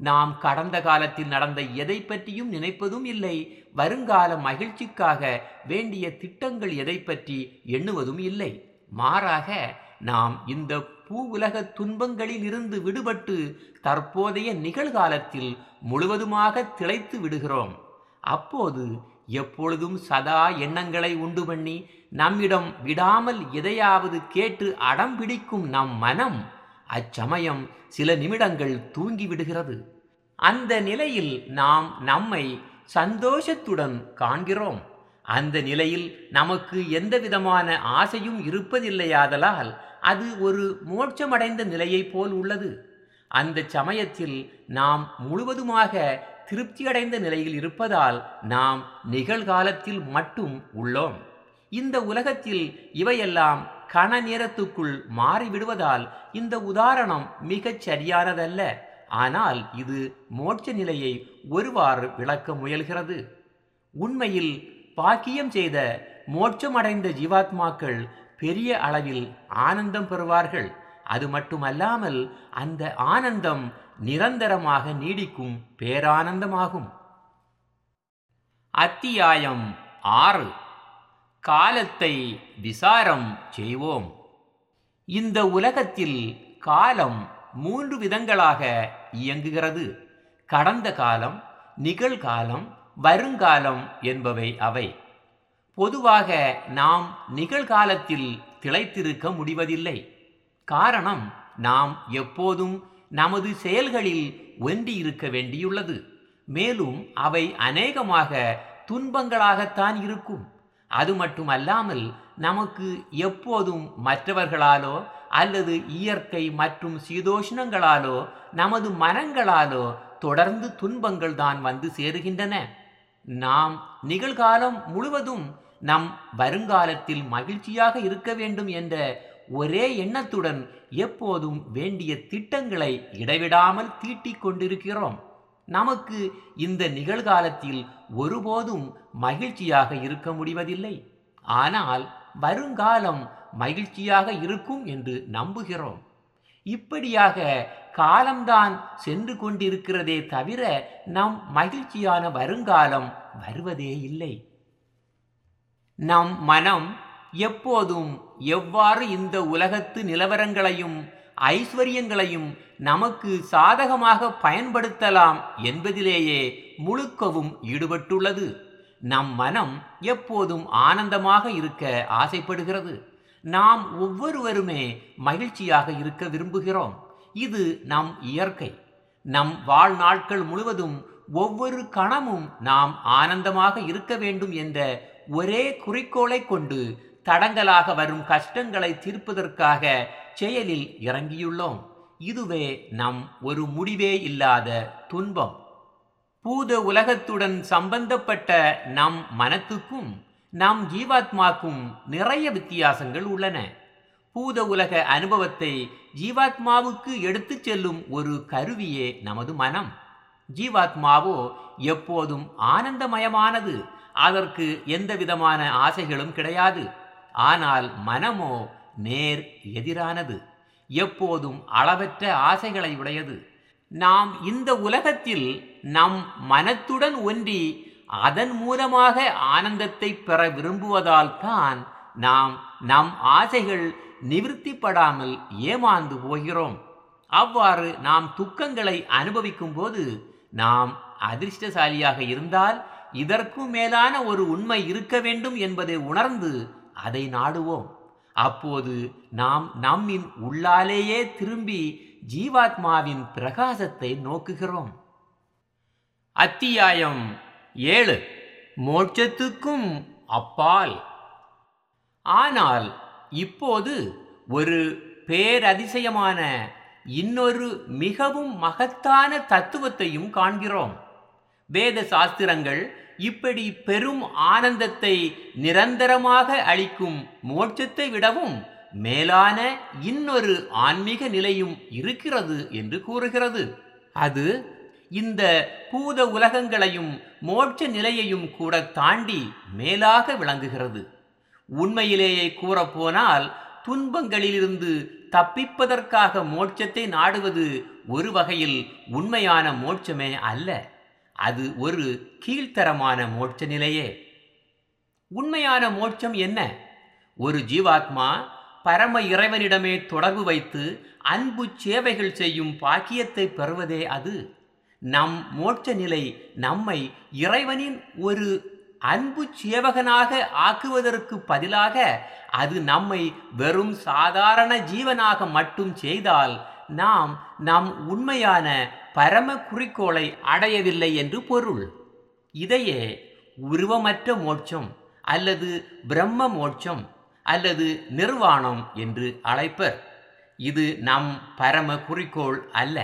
Speaker 1: நாம் கடந்த காலத்தில் நடந்த எதை பற்றியும் நினைப்பதும் இல்லை. வருங்கால மகிழ்ச்சிக்காக வேண்டிய திட்டங்கள் எதை பற்றி எண்ணுவதும் இல்லை. மாறாக நாம் இந்த பூவுலக துன்பங்களில் இருந்து விடுபட்டு தற்போதைய நிகழ்காலத்தில் முழுவதுமாக திளைத்து விடுகிறோம். அப்போது எப்பொழுதும் சதா எண்ணங்களை உண்டு பண்ணி நம்மிடம் விடாமல் எதையாவது கேட்டு அடம் பிடிக்கும் நம் மனம் அச்சமயம் சில நிமிடங்கள் தூங்கி விடுகிறது. அந்த நிலையில் நாம் நம்மை சந்தோஷத்துடன் காண்கிறோம். அந்த நிலையில் நமக்கு எந்த விதமான ஆசையும் இருப்பதில்லையாதலால் அது ஒரு மோட்சமடைந்த நிலையைப் போல் உள்ளது. அந்த சமயத்தில் நாம் முழுவதுமாக திருப்தியடைந்த நிலையில் இருப்பதால் நாம் நிகழ்காலத்தில் மட்டும் உள்ளோம். இந்த உலகத்தில் இவையெல்லாம் கண நேரத்துக்குள் மாறிவிடுவதால் இந்த உதாரணம் மிகச் சரியானதல்ல. ஆனால் இது மோட்ச நிலையை ஒருவாறு விளக்க முயல்கிறது. உண்மையில் பாக்கியம் செய்த மோட்சமடைந்த ஜீவாத்மாக்கள் பெரிய அளவில் ஆனந்தம் பெறுவார்கள். அது மட்டுமல்லாமல் அந்த ஆனந்தம் நிரந்தரமாக நீடிக்கும் பேரானந்தமாகும். அத்தியாயம் 6. காலத்தை விசாரம் செய்வோம். இந்த உலகத்தில் காலம் 3 விதங்களாக இயங்குகிறது. கடந்த காலம், நிகழ்காலம், வருங்காலம் என்பவை அவை. பொதுவாக நாம் நிகழ்காலத்தில் திளைத்திருக்க முடிவதில்லை. காரணம், நாம் எப்போதும் நமது செயல்களில் ஒன்றி இருக்க வேண்டியுள்ளது. மேலும் அவை அநேகமாக துன்பங்களாகத்தான் இருக்கும். அது மட்டுமல்லாமல் நமக்கு எப்போதும் மற்றவர்களாலோ அல்லது இயற்கை மற்றும் சீதோஷ்ணங்களாலோ நமது மனங்களாலோ தொடர்ந்து துன்பங்கள் தான் வந்து சேருகின்றன. நாம் நிகழ்காலம் முழுவதும் நம் வருங்காலத்தில் மகிழ்ச்சியாக இருக்க வேண்டும் என்ற ஒரே எண்ணத்துடன் எப்போதும் வேண்டிய திட்டங்களை இடைவிடாமல் தீட்டிக் கொண்டிருக்கிறோம். நமக்கு இந்த நிகழ்காலத்தில் ஒருபோதும் மகிழ்ச்சியாக இருக்க முடிவதில்லை. ஆனால் வருங்காலம் மகிழ்ச்சியாக இருக்கும் என்று நம்புகிறோம். இப்படியாக காலம்தான் சென்று கொண்டிருக்கிறதே தவிர நம் மகிழ்ச்சியான வருங்காலம் வருவதே இல்லை. நம் மனம் எப்போதும் எவ்வாறு இந்த உலகத்து நிலவரங்களையும் ஐஸ்வர்யங்களையும் நமக்கு சாதகமாக பயன்படுத்தலாம் என்பதிலேயே முழுக்கவும் ஈடுபட்டுள்ளது. நம் மனம் எப்போதும் ஆனந்தமாக இருக்க ஆசைப்படுகிறது. நாம் ஒவ்வொருவருமே மகிழ்ச்சியாக இருக்க விரும்புகிறோம். இது நம் இயற்கை. நம் வாழ்நாட்கள் முழுவதும் ஒவ்வொரு கணமும் நாம் ஆனந்தமாக இருக்க வேண்டும் என்ற ஒரே குறிக்கோளை கொண்டு தடங்கலாக வரும் கஷ்டங்களை தீர்ப்பதற்காக செயலில் இறங்கியுள்ளோம். இதுவே நம் ஒரு முடிவே இல்லாத துன்பம். பூத உலகத்துடன் சம்பந்தப்பட்ட நம் மனத்துக்கும் நம் ஜீவாத்மாக்கும் நிறைய வித்தியாசங்கள் உள்ளன. பூத உலக அனுபவத்தை ஜீவாத்மாவுக்கு எடுத்துச் செல்லும் ஒரு கருவியே நமது மனம். ஜீவாத்மாவோ எப்போதும் ஆனந்தமயமானது. அதற்கு எந்த விதமான ஆசைகளும் கிடையாது. ஆனால் மனமோ நேர் எதிரானது. எப்போதும் அளவற்ற ஆசைகளை உடையது. நாம் இந்த உலகத்தில் நம் மனத்துடன் ஒன்றி அதன் மூலமாக ஆனந்தத்தை பெற விரும்புவதால் தான் நாம் நம் ஆசைகள் நிவர்த்திப்படாமல் ஏமாந்து போகிறோம். அவ்வாறு நாம் துக்கங்களை அனுபவிக்கும் போது நாம் அதிர்ஷ்டசாலியாக இருந்தால் இதற்கும் மேலான ஒரு உண்மை இருக்க வேண்டும் என்பதை உணர்ந்து அதை நாடுவோம். அப்போது நாம் நம்மின் உள்ளாலேயே திரும்பி ஜீவாத்மாவின் பிரகாசத்தை நோக்குகிறோம். அத்தியாயம் 7. மோட்சத்துக்கும் அப்பால். ஆனால் இப்போது ஒரு பேரதிசயமான இன்னொரு மிகவும் மகத்தான தத்துவத்தையும் காண்கிறோம். வேத சாஸ்திரங்கள் இப்படி பெரும் ஆனந்தத்தை நிரந்தரமாக அளிக்கும் மோட்சத்தை விடவும் மேலான இன்னொரு ஆன்மீக நிலையும் இருக்கிறது என்று கூறுகிறது. அது இந்த பூத உலகங்களையும் மோட்ச நிலையையும் கூட தாண்டி மேலாக விளங்குகிறது. உண்மையிலேயே கூறப்போனால் துன்பங்களிலிருந்து தப்பிப்பதற்காக மோட்சத்தை நாடுவது ஒரு வகையில் உண்மையான மோட்சமே அல்ல. அது ஒரு கீழ்த்தரமான மோட்ச நிலையே. உண்மையான மோட்சம் என்ன? ஒரு ஜீவாத்மா பரம இறைவனிடமே தொடர்பு வைத்து அன்பு சேவைகள் செய்யும் பாக்கியத்தை பெறுவதே அது. நம் மோட்ச நிலை நம்மை இறைவனின் ஒரு அன்பு சேவகனாக ஆக்குவதற்கு பதிலாக அது நம்மை வெறும் சாதாரண ஜீவனாக மட்டும் செய்தால் நாம் நம் உண்மையான பரம குறிக்கோளை அடையவில்லை என்று பொருள். இதையே உருவமற்ற மோட்சம் அல்லது பிரம்ம மோட்சம் அல்லது நிர்வாணம் என்று அழைப்பர். இது நம் பரம குறிக்கோள் அல்ல.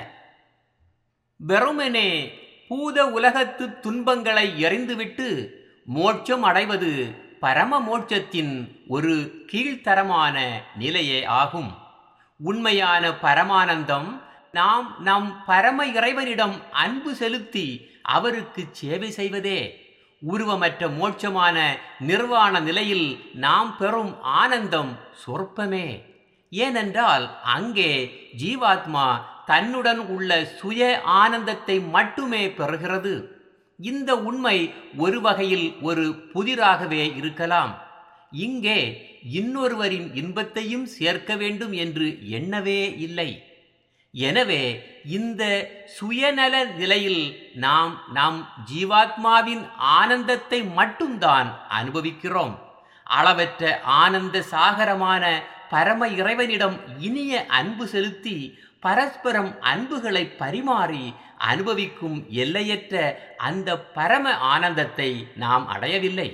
Speaker 1: வெறுமனே பூத உலகத்து துன்பங்களை எறிந்துவிட்டு மோட்சம் அடைவது பரம மோட்சத்தின் ஒரு கீழ்த்தரமான நிலையே ஆகும். உண்மையான பரமானந்தம் நாம் நம் பரம இறைவனிடம் அன்பு செலுத்தி அவருக்கு சேவை செய்வதே. உருவமற்ற மோட்சமான நிர்வாண நிலையில் நாம் பெறும் ஆனந்தம் சொற்பமே. ஏனென்றால் அங்கே ஜீவாத்மா தன்னுடன் உள்ள சுய ஆனந்தத்தை மட்டுமே பெறுகிறது. இந்த உண்மை ஒரு வகையில் ஒரு புதிராகவே இருக்கலாம். இங்கே இன்னொருவரின் இன்பத்தையும் சேர்க்க வேண்டும் என்று எண்ணவே இல்லை. எனவே இந்த சுயநல நிலையில் நாம் நம் ஜீவாத்மாவின் ஆனந்தத்தை மட்டும்தான் அனுபவிக்கிறோம். அளவற்ற ஆனந்த சாகரமான பரம இறைவனிடம் இனிய அன்பு செலுத்தி பரஸ்பரம் அன்புகளை பரிமாறி அனுபவிக்கும் எல்லையற்ற அந்த பரம ஆனந்தத்தை நாம் அடையவில்லை.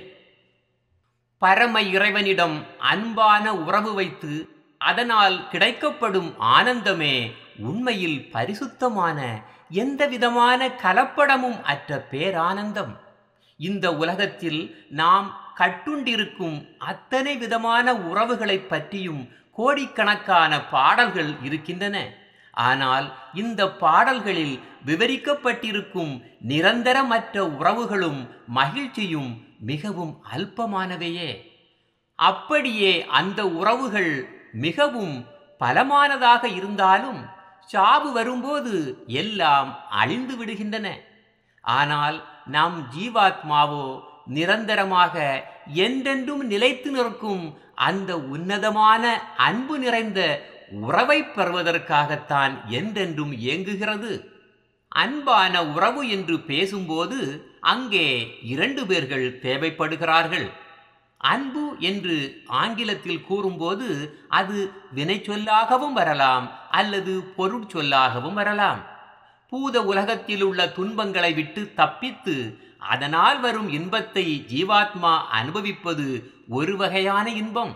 Speaker 1: பரம இறைவனிடம் அன்பான உறவு வைத்து அதனால் கிடைக்கப்படும் ஆனந்தமே உண்மையில் பரிசுத்தமான எந்தவிதமான கலப்படமும் அற்ற பேரானந்தம். இந்த உலகத்தில் நாம் கட்டுண்டிருக்கும் அத்தனை விதமான உறவுகளை பற்றியும் கோடிக்கணக்கான பாடல்கள் இருக்கின்றன. ஆனால் இந்த பாடல்களில் விவரிக்கப்பட்டிருக்கும் நிரந்தரமற்ற உறவுகளும் மகிழ்ச்சியும் மிகவும் அல்பமானவையே. அப்படியே அந்த உறவுகள் மிகவும் பலமானதாக இருந்தாலும் சாவு வரும்போது எல்லாம் அழிந்து விடுகின்றன. ஆனால் நம் ஜீவாத்மாவோ நிரந்தரமாக என்றென்றும் நிலைத்து நிற்கும் அந்த உன்னதமான அன்பு நிறைந்த உறவை பெறுவதற்காகத்தான் என்றென்றும் இயங்குகிறது. அன்பான உறவு என்று பேசும்போது அங்கே 2 பேர்கள் தேவைப்படுகிறார்கள். அன்பு என்று ஆங்கிலத்தில் கூறும்போது அது வினை சொல்லாகவும் வரலாம் அல்லது பொருட்சொல்லாகவும் வரலாம். பூத உலகத்தில் உள்ள துன்பங்களை விட்டு தப்பித்து அதனால் வரும் இன்பத்தை ஜீவாத்மா அனுபவிப்பது ஒரு வகையான இன்பம்.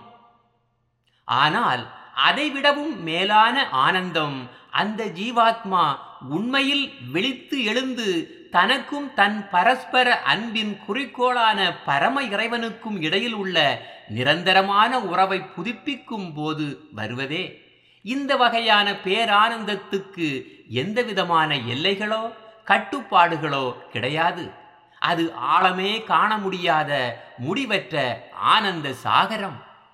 Speaker 1: ஆனால் அதைவிடவும் மேலான ஆனந்தம் அந்த ஜீவாத்மா உண்மையில் விழித்து எழுந்து தனக்கும் தன் பரஸ்பர அன்பின் குறிக்கோளான பரம இறைவனுக்கும் இடையில் உள்ள நிரந்தரமான உறவை புதுப்பிக்கும் போது வருவதே. இந்த வகையான பேரானந்தத்துக்கு எந்தவிதமான எல்லைகளோ கட்டுப்பாடுகளோ கிடையாது. அது ஆழமே காண முடியாத முடிவற்ற ஆனந்த சாகரம்.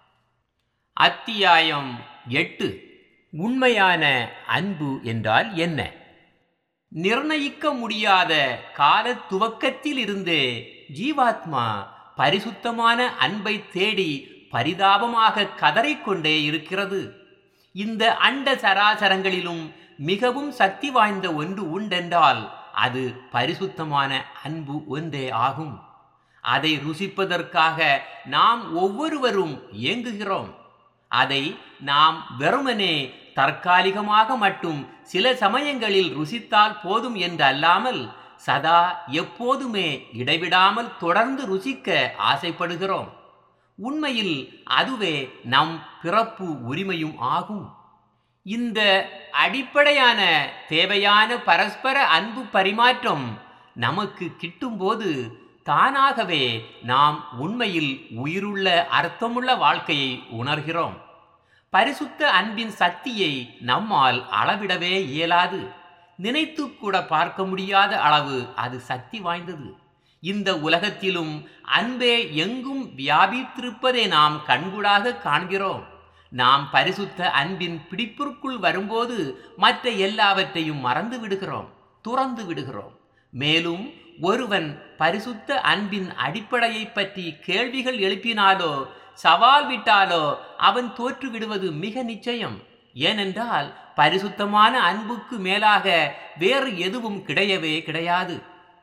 Speaker 1: அத்தியாயம் 8. உண்மையான அன்பு என்றால் என்ன? நிர்ணயிக்க முடியாத கால துவக்கத்தில் இருந்தே ஜீவாத்மா பரிசுத்தமான அன்பை தேடி பரிதாபமாக கதறிக்கொண்டே இருக்கிறது. இந்த அண்ட சராசரங்களிலும் மிகவும் சக்தி வாய்ந்த ஒன்று உண்டென்றால் அது பரிசுத்தமான அன்பு ஒன்றே ஆகும். அதை ருசிப்பதற்காக நாம் ஒவ்வொருவரும் இயங்குகிறோம். அதை நாம் வெறுமனே தற்காலிகமாக மட்டும் சில சமயங்களில் ருசித்தால் போதும் என்றல்லாமல் சதா எப்போதுமே இடைவிடாமல் தொடர்ந்து ருசிக்க ஆசைப்படுகிறோம். உண்மையில் அதுவே நம் பிறப்பு உரிமையும் ஆகும். இந்த அடிப்படையான தேவையான பரஸ்பர அன்பு பரிமாற்றம் நமக்கு கிட்டும்போது தானாகவே நாம் உண்மையில் உயிருள்ள அர்த்தமுள்ள வாழ்க்கையை உணர்கிறோம். பரிசுத்த அன்பின் சக்தியை நம்மால் அளவிடவே இயலாது. நினைத்து கூட பார்க்க முடியாத அளவு அது சக்தி வாய்ந்தது. இந்த உலகத்திலும் அன்பே எங்கும் வியாபித்திருப்பதை நாம் கண்கூடாக காண்கிறோம். நாம் பரிசுத்த அன்பின் பிடிப்பிற்குள் வரும்போது மற்ற எல்லாவற்றையும் மறந்து விடுகிறோம், துறந்து விடுகிறோம். மேலும் ஒருவன் பரிசுத்த அன்பின் அடிப்படையை பற்றி கேள்விகள் எழுப்பினாலோ சவால் விட்டாலோ அவன் தோற்று விடுவது மிக நிச்சயம். ஏனென்றால் பரிசுத்தமான அன்புக்கு மேலாக வேறு எதுவும் கிடையவே கிடையாது.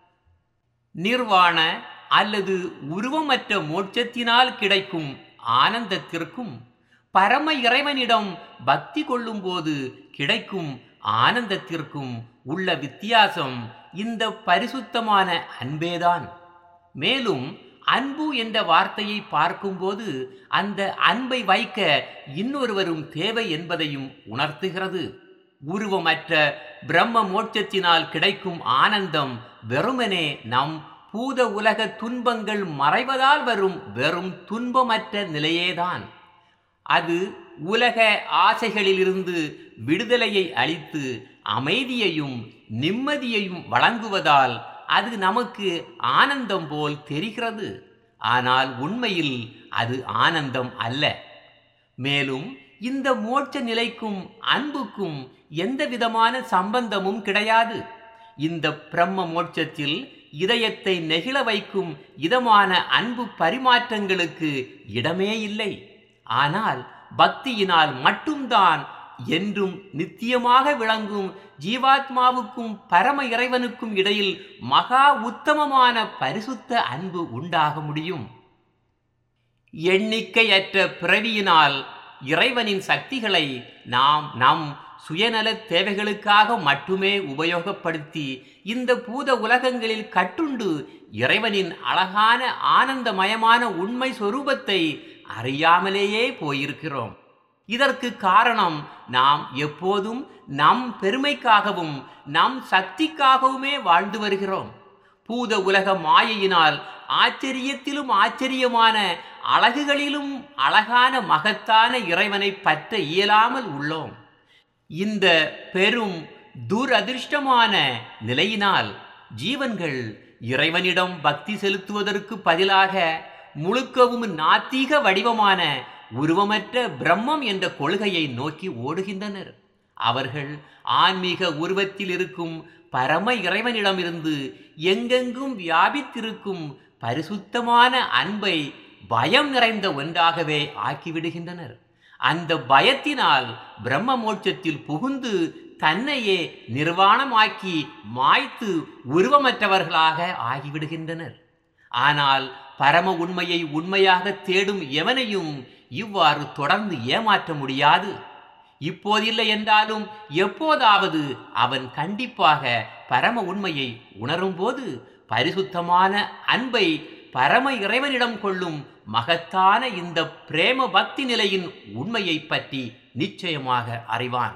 Speaker 1: நிர்வாண அல்லது உருவமற்ற மோட்சத்தினால் கிடைக்கும் ஆனந்தத்திற்கும் பரம இறைவனிடம் பக்தி கொள்ளும் போது கிடைக்கும் ஆனந்தத்திற்கும் உள்ள வித்தியாசம் இந்த பரிசுத்தமான அன்பேதான். மேலும் அன்பு என்ற வார்த்தையை பார்க்கும்போது அந்த அன்பை வைக்க இன்னொருவரும் தேவை என்பதையும் உணர்த்துகிறது. உருவமற்ற பிரம்ம மோட்சத்தினால் கிடைக்கும் ஆனந்தம் வெறுமனே நம் பூத உலக துன்பங்கள் மறைவதால் வரும் வெறும் துன்பமற்ற நிலையேதான். அது உலக ஆசைகளிலிருந்து விடுதலையை அளித்து அமைதியையும் நிம்மதியையும் வழங்குவதால் அது நமக்கு ஆனந்தம் போல் தெரிகிறது. ஆனால் உண்மையில் அது ஆனந்தம் அல்ல. மேலும் இந்த மோட்ச நிலைக்கும் அன்புக்கும் எந்த விதமான சம்பந்தமும் கிடையாது. இந்த பிரம்ம மோட்சத்தில் இதயத்தை நெகிழ வைக்கும் இதமான அன்பு பரிமாற்றங்களுக்கு இடமே இல்லை. ஆனால் பக்தியினால் மட்டும்தான் என்றும் நித்தியமாக விளங்கும் ஜீவாத்மாவுக்கும் பரம இறைவனுக்கும் இடையில் மகா உத்தமமான பரிசுத்த அன்பு உண்டாக முடியும். எண்ணிக்கையற்ற பிறவியினால் இறைவனின் சக்திகளை நாம் நம் சுயநல தேவைகளுக்காக மட்டுமே உபயோகப்படுத்தி இந்த பூத உலகங்களில் கட்டுண்டு இறைவனின் அழகான ஆனந்தமயமான உண்மை சொரூபத்தை அறியாமலேயே போயிருக்கிறோம். இதற்கு காரணம் நாம் எப்போதும் நம் பெருமைக்காகவும் நம் சக்திக்காகவுமே வாழ்ந்து வருகிறோம். பூத உலக மாயையினால் ஆச்சரியத்திலும் ஆச்சரியமான அழகுகளிலும் அழகான மகத்தான இறைவனை பற்ற இயலாமல் உள்ளோம். இந்த பெரும் துரதிர்ஷ்டமான நிலையினால் ஜீவன்கள் இறைவனிடம் பக்தி செலுத்துவதற்கு பதிலாக முழுக்கவும் நாத்திக வடிவமான உருவமற்ற பிரம்மம் என்ற கொள்கையை நோக்கி ஓடுகின்றனர். அவர்கள் ஆன்மீக உருவத்தில் இருக்கும் பரம இறைவனிடமிருந்து எங்கெங்கும் வியாபித்திருக்கும் பரிசுத்தமான அன்பை பயம் நிறைந்த ஒன்றாகவே ஆக்கிவிடுகின்றனர். அந்த பயத்தினால் பிரம்ம மோட்சத்தில் புகுந்து தன்னையே நிர்வாணமாக்கி மாய்த்து உருவமற்றவர்களாக ஆகிவிடுகின்றனர். ஆனால் பரம உண்மையை உண்மையாக தேடும் எவனையும் இவ்வாறு தொடர்ந்து ஏமாற்ற முடியாது. இப்போதில்லை என்றாலும் எப்போதாவது அவன் கண்டிப்பாக பரம உண்மையை உணரும்போது பரிசுத்தமான அன்பை பரம இறைவனிடம் கொள்ளும் மகத்தான இந்த பிரேம பக்தி நிலையின் உண்மையை பற்றி நிச்சயமாக அறிவான்.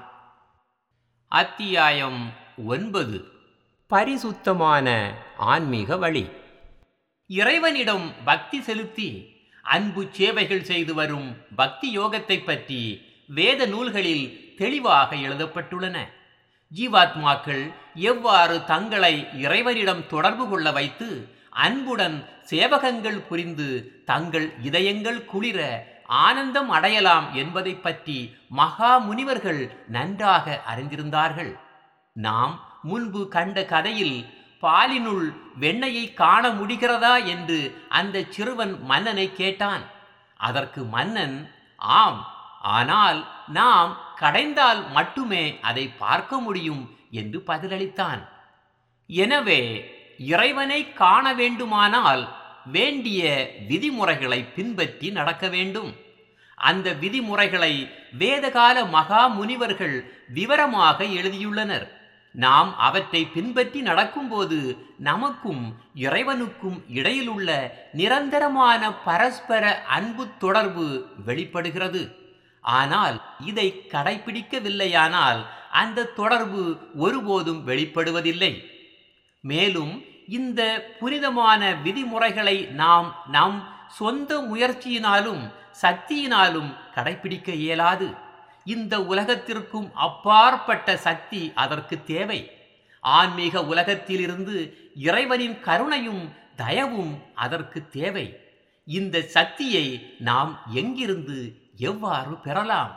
Speaker 1: அத்தியாயம் 9. பரிசுத்தமான ஆன்மீக வழி. இறைவனிடம் பக்தி செலுத்தி அன்பு சேவைகள் செய்து வரும் பக்தி யோகத்தை பற்றி வேத நூல்களில் தெளிவாக எழுதப்பட்டுள்ளன. ஜீவாத்மாக்கள் எவ்வாறு தங்களை இறைவனிடம் தொடர்பு கொள்ள வைத்து அன்புடன் சேவகங்கள் புரிந்து தங்கள் இதயங்கள் குளிர ஆனந்தம் அடையலாம் என்பதை பற்றி மகா முனிவர்கள் நன்றாக அறிந்திருந்தார்கள். நாம் முன்பு கண்ட கதையில் பாலினுள் வெண்ணையை காண முடிகிறதா என்று அந்த சிறுவன் மன்னனை கேட்டான். அதற்கு மன்னன், ஆம், ஆனால் நாம் கடைந்தால் மட்டுமே அதை பார்க்க முடியும் என்று பதிலளித்தான். எனவே இறைவனை காண வேண்டுமானால் வேண்டிய விதிமுறைகளை பின்பற்றி நடக்க வேண்டும். அந்த விதிமுறைகளை வேதகால மகா முனிவர்கள் விவரமாக எழுதியுள்ளனர். நாம் அவற்றை பின்பற்றி நடக்கும்போது நமக்கும் இறைவனுக்கும் இடையிலுள்ள நிரந்தரமான பரஸ்பர அன்பு தொடர்பு வெளிப்படுகிறது. ஆனால் இதை கடைபிடிக்கவில்லையானால் அந்த தொடர்பு ஒருபோதும் வெளிப்படுவதில்லை. மேலும் இந்த புனிதமான விதிமுறைகளை நாம் நம் சொந்த முயற்சியினாலும் சக்தியினாலும் கடைபிடிக்க இயலாது. இந்த உலகத்திற்கும் அப்பாற்பட்ட சக்தி அதற்கு தேவை. ஆன்மீக உலகத்திலிருந்து இறைவனின் கருணையும் தயவும் அதற்கு தேவை. இந்த சக்தியை நாம் எங்கிருந்து எவ்வாறு பெறலாம்?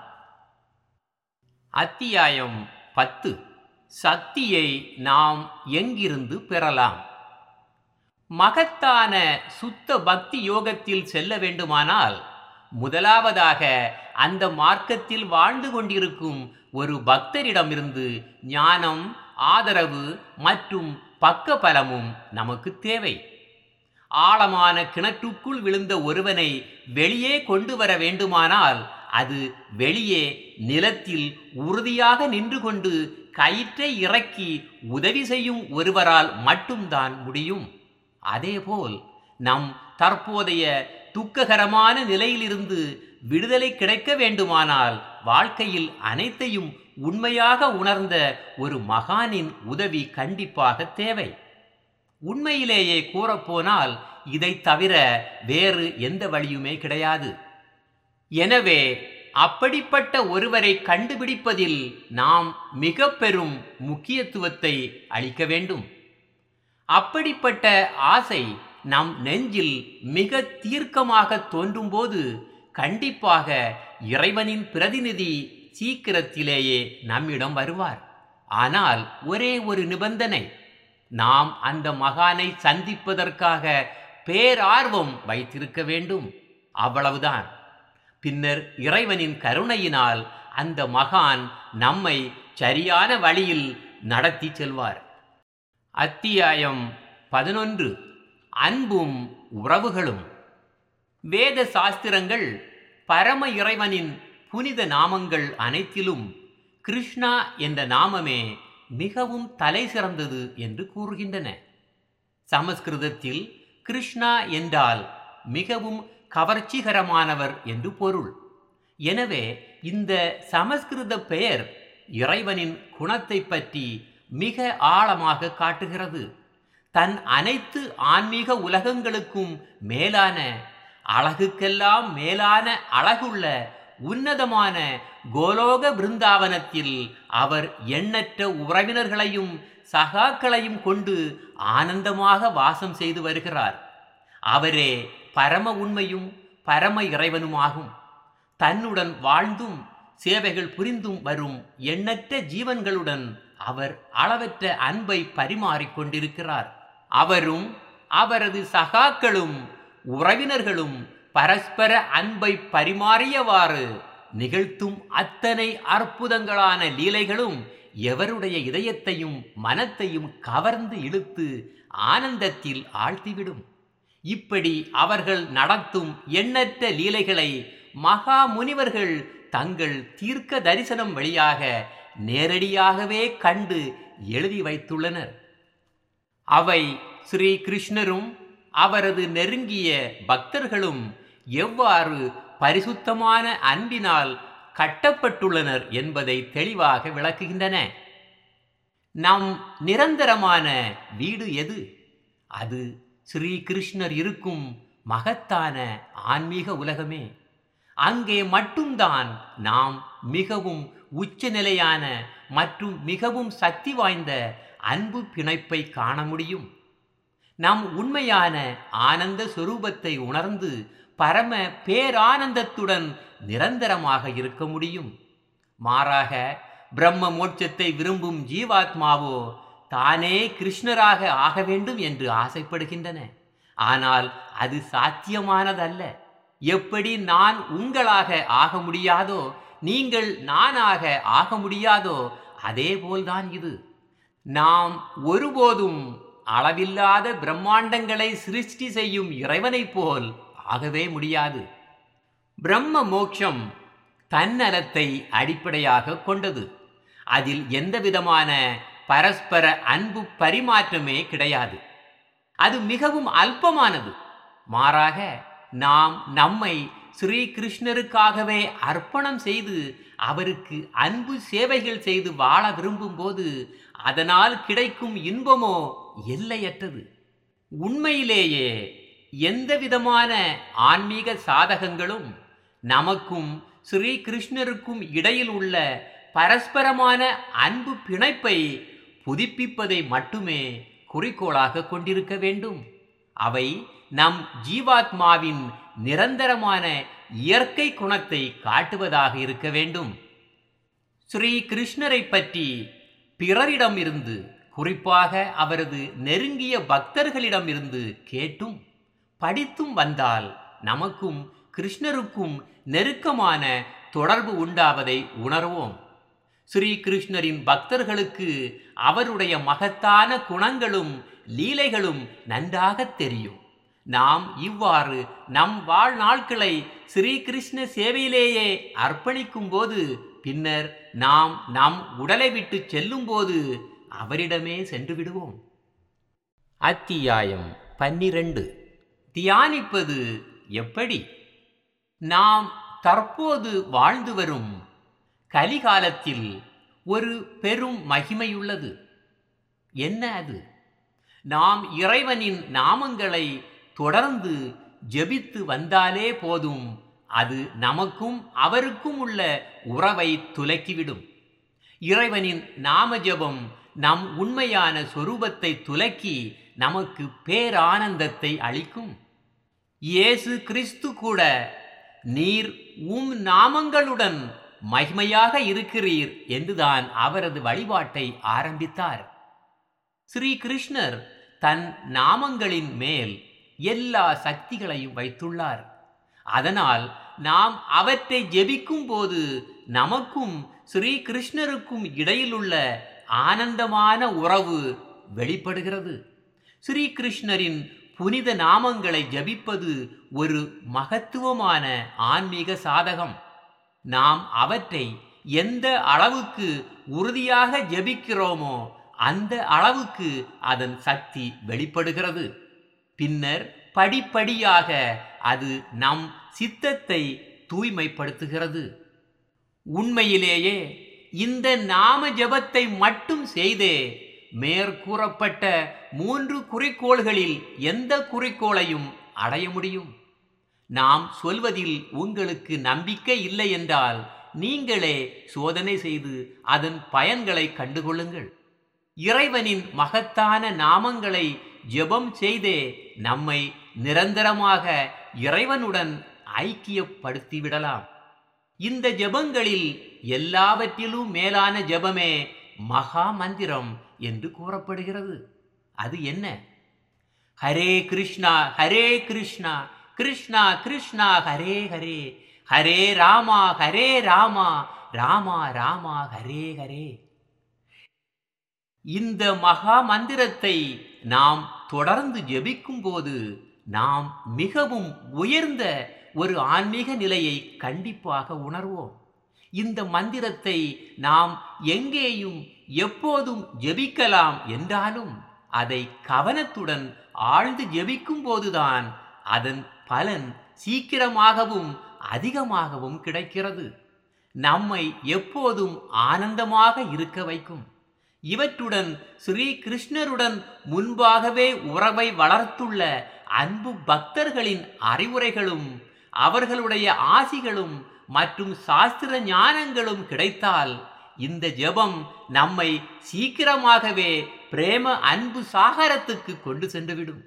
Speaker 1: அத்தியாயம் 10. சக்தியை நாம் எங்கிருந்து பெறலாம்? மகத்தான சுத்த பக்தி யோகத்தில் செல்ல வேண்டுமானால் முதலாவதாக அந்த மார்க்கத்தில் வாழ்ந்து கொண்டிருக்கும் ஒரு பக்தரிடமிருந்து ஞானம், ஆதரவு மற்றும் பக்கபலமும் நமக்கு தேவை. ஆழமான கிணற்றுக்குள் விழுந்த ஒருவனை வெளியே கொண்டு வர வேண்டுமானால் அது வெளியே நிலத்தில் உறுதியாக நின்று கொண்டு கயிற்றை இறக்கி உதவி செய்யும் ஒருவரால் மட்டும்தான் முடியும். அதேபோல் நம் தற்போதைய துக்ககரமான நிலையிலிருந்து விடுதலை கிடைக்க வேண்டுமானால் வாழ்க்கையில் அனைத்தையும் உண்மையாக உணர்ந்த ஒரு மகானின் உதவி கண்டிப்பாக தேவை. உண்மையிலேயே கூறப்போனால் இதை தவிர வேறு எந்த வழியுமே கிடையாது. எனவே அப்படிப்பட்ட ஒருவரை கண்டுபிடிப்பதில் நாம் மிக பெரும் முக்கியத்துவத்தை அளிக்க வேண்டும். அப்படிப்பட்ட ஆசை நம் நெஞ்சில் மிக தீர்க்கமாக தோன்றும்போது கண்டிப்பாக இறைவனின் பிரதிநிதி சீக்கிரத்திலேயே நம்மிடம் வருவார். ஆனால் ஒரே ஒரு நிபந்தனை, நாம் அந்த மகானை சந்திப்பதற்காக பேரார்வம் வைத்திருக்க வேண்டும். அவ்வளவுதான். பின்னர் இறைவனின் கருணையினால் அந்த மகான் நம்மை சரியான வழியில் நடத்தி செல்வார். அத்தியாயம் 11. அன்பும் உறவுகளும். வேத சாஸ்திரங்கள் பரம இறைவனின் புனித நாமங்கள் அனைத்திலும் கிருஷ்ணா என்ற நாமமே மிகவும் தலை சிறந்தது என்று கூறுகின்றன. சமஸ்கிருதத்தில் கிருஷ்ணா என்றால் மிகவும் கவர்ச்சிகரமானவர் என்று பொருள். எனவே இந்த சமஸ்கிருத பெயர் இறைவனின் குணத்தை பற்றி மிக ஆழமாக காட்டுகிறது. தன் அனைத்து ஆன்மீக உலகங்களுக்கும் மேலான, அழகுக்கெல்லாம் மேலான அழகுள்ள உன்னதமான கோலோக பிருந்தாவனத்தில் அவர் எண்ணற்ற உறவினர்களையும் சகாக்களையும் கொண்டு ஆனந்தமாக வாசம் செய்து வருகிறார். அவரே பரம உண்மையும் பரம இறைவனுமாகும். தன்னுடன் வாழ்ந்தும் சேவைகள் புரிந்தும் வரும் எண்ணற்ற ஜீவன்களுடன் அவர் அளவற்ற அன்பை பரிமாறிக்கொண்டிருக்கிறார். அவரும் அவரது சகாக்களும் உறவினர்களும் பரஸ்பர அன்பை பரிமாறியவாறு நிகழ்த்தும் அத்தனை அற்புதங்களான லீலைகளும் எவருடைய இதயத்தையும் மனத்தையும் கவர்ந்து இழுத்து ஆனந்தத்தில் ஆழ்த்திவிடும். இப்படி அவர்கள் நடத்தும் எண்ணற்ற லீலைகளை மகா முனிவர்கள் தங்கள் தீர்க்க தரிசனம் வழியாக நேரடியாகவே கண்டு எழுதி வைத்துள்ளனர். அவை ஸ்ரீ கிருஷ்ணரும் அவரது நெருங்கிய பக்தர்களும் எவ்வாறு பரிசுத்தமான அன்பினால் கட்டப்பட்டுள்ளனர் என்பதை தெளிவாக விளக்குகின்றன. நம் நிரந்தரமான வீடு எது? அது ஸ்ரீ கிருஷ்ணர் இருக்கும் மகத்தான ஆன்மீக உலகமே. அங்கே மட்டும்தான் நாம் மிகவும் உச்சநிலையான மற்றும் மிகவும் சக்தி வாய்ந்த அன்பு பிணைப்பை காண முடியும். நம் உண்மையான ஆனந்த சொரூபத்தை உணர்ந்து பரம பேரானந்தத்துடன் நிரந்தரமாக இருக்க முடியும். மாறாக பிரம்ம மோட்சத்தை விரும்பும் ஜீவாத்மாவோ தானே கிருஷ்ணராக ஆக வேண்டும் என்று ஆசைப்படுகின்றன. ஆனால் அது சாத்தியமானதல்ல. எப்படி நான் உங்களாக ஆக முடியாதோ, நீங்கள் நானாக ஆக முடியாதோ, அதே போல்தான் இது. நாம் ஒருபோதும் அளவில்லாத பிரம்மாண்டங்களை சிருஷ்டி செய்யும் இறைவனைப் போல் ஆகவே முடியாது. பிரம்ம மோட்சம் தன்னலத்தை அடிப்படையாக கொண்டது. அதில் எந்தவிதமான பரஸ்பர அன்பு பரிமாற்றமே கிடையாது. அது மிகவும் அல்பமானது. மாறாக நாம் நம்மை ஸ்ரீ கிருஷ்ணருக்காகவே அர்ப்பணம் செய்து அவருக்கு அன்பு சேவைகள் செய்து வாழ விரும்பும் போது அதனால் கிடைக்கும் இன்பமோ எல்லையற்றது. உண்மையிலேயே எந்தவிதமான ஆன்மீக சாதகங்களும் நமக்கும் ஸ்ரீ கிருஷ்ணருக்கும் இடையில் உள்ள பரஸ்பரமான அன்பு பிணைப்பை புதுப்பிப்பதை மட்டுமே குறிக்கோளாக கொண்டிருக்க வேண்டும். அவை நம் ஜீவாத்மாவின் நிரந்தரமான இயற்கை குணத்தை காட்டுவதாக இருக்க வேண்டும். ஸ்ரீ கிருஷ்ணரை பற்றி பிறரிடம் இருந்து, குறிப்பாக அவரது நெருங்கிய பக்தர்களிடம் இருந்து கேட்டும் படித்தும் வந்தால் நமக்கும் கிருஷ்ணருக்கும் நெருக்கமான தொடர்பு உண்டாவதை உணர்வோம். ஸ்ரீ கிருஷ்ணரின் பக்தர்களுக்கு அவருடைய மகத்தான குணங்களும் லீலைகளும் நன்றாக தெரியும். நாம் இவ்வாறு நம் வாழ்நாட்களை ஸ்ரீ கிருஷ்ண சேவையிலேயே அர்ப்பணிக்கும் போது, பின்னர் நாம் நம் உடலை விட்டு செல்லும் போது அவரிடமே சென்று விடுவோம். அத்தியாயம் 12. தியானிப்பது எப்படி? நாம் தற்போது வாழ்ந்து வரும் கலிகாலத்தில் ஒரு பெரும் மகிமையுள்ளது. என்ன அது? நாம் இறைவனின் நாமங்களை தொடர்ந்து ஜெபித்து வந்தாலே போதும், அது நமக்கும் அவருக்கும் உள்ள உறவை துலக்கிவிடும். இறைவனின் நாம ஜெபம் நம் உண்மையான சொரூபத்தை துலக்கி நமக்கு பேரானந்தத்தை அளிக்கும். இயேசு கிறிஸ்து கூட, நீர் நாமங்களுடன் மகிமையாக இருக்கிறீர் என்றுதான் அவரது வழிபாட்டை ஆரம்பித்தார். ஸ்ரீ கிருஷ்ணர் தன் நாமங்களின் மேல் எல்லா சக்திகளையும் வைத்துள்ளார். அதனால் நாம் அவற்றை ஜெபிக்கும் போது நமக்கும் ஸ்ரீ கிருஷ்ணருக்கும் இடையிலுள்ள ஆனந்தமான உறவு வெளிப்படுகிறது. ஸ்ரீ கிருஷ்ணரின் புனித நாமங்களை ஜபிப்பது ஒரு மகத்துவமான ஆன்மீக சாதகம். நாம் அவற்றை எந்த அளவுக்கு உறுதியாக ஜபிக்கிறோமோ அந்த அளவுக்கு அதன் சக்தி வெளிப்படுகிறது. பின்னர் படிப்படியாக அது நம் சித்தத்தை தூய்மைப்படுத்துகிறது. உண்மையிலேயே இந்த நாம ஜபத்தை மட்டும் செய்தே மேற்கூறப்பட்ட 3 குறிக்கோள்களில் எந்த குறிக்கோளையும் அடைய முடியும். நாம் சொல்வதில் உங்களுக்கு நம்பிக்கை இல்லை என்றால் நீங்களே சோதனை செய்து அதன் பயன்களை கண்டுகொள்ளுங்கள். இறைவனின் மகத்தான நாமங்களை ஜெபம் செய்தே நம்மை நிரந்தரமாக இறைவனுடன் ஐக்கியப்படுத்திவிடலாம். இந்த ஜெபங்களில் எல்லாவற்றிலும் மேலான ஜெபமே மகா மந்திரம் என்று கூறப்படுகிறது. அது என்ன? ஹரே கிருஷ்ணா ஹரே கிருஷ்ணா கிருஷ்ணா கிருஷ்ணா ஹரே ஹரே, ஹரே ராமா ராமா ராமா ஹரே ஹரே. இந்த மகா மந்திரத்தை நாம் தொடர்ந்து ஜெபிக்கும் போது நாம் மிகவும் உயர்ந்த ஒரு ஆன்மீக நிலையை கண்டிப்பாக உணர்வோம். இந்த மந்திரத்தை நாம் எங்கேயும் எப்போதும் ஜெபிக்கலாம் என்றாலும் அதை கவனத்துடன் ஆழ்ந்து ஜெபிக்கும் போதுதான் அதன் பலன் சீக்கிரமாகவும் அதிகமாகவும் கிடைக்கிறது. நம்மை எப்போதும் ஆனந்தமாக இருக்க வைக்கும். இவற்றுடன் ஸ்ரீ கிருஷ்ணருடன் முன்பாகவே உறவை வளர்த்துள்ள அன்பு பக்தர்களின் அறிவுரைகளும் அவர்களுடைய ஆசிகளும் மற்றும் சாஸ்திர ஞானங்களும் கிடைத்தால் இந்த ஜெபம் நம்மை சீக்கிரமாகவே பிரேம அன்பு சாகரத்துக்கு கொண்டு சென்றுவிடும்.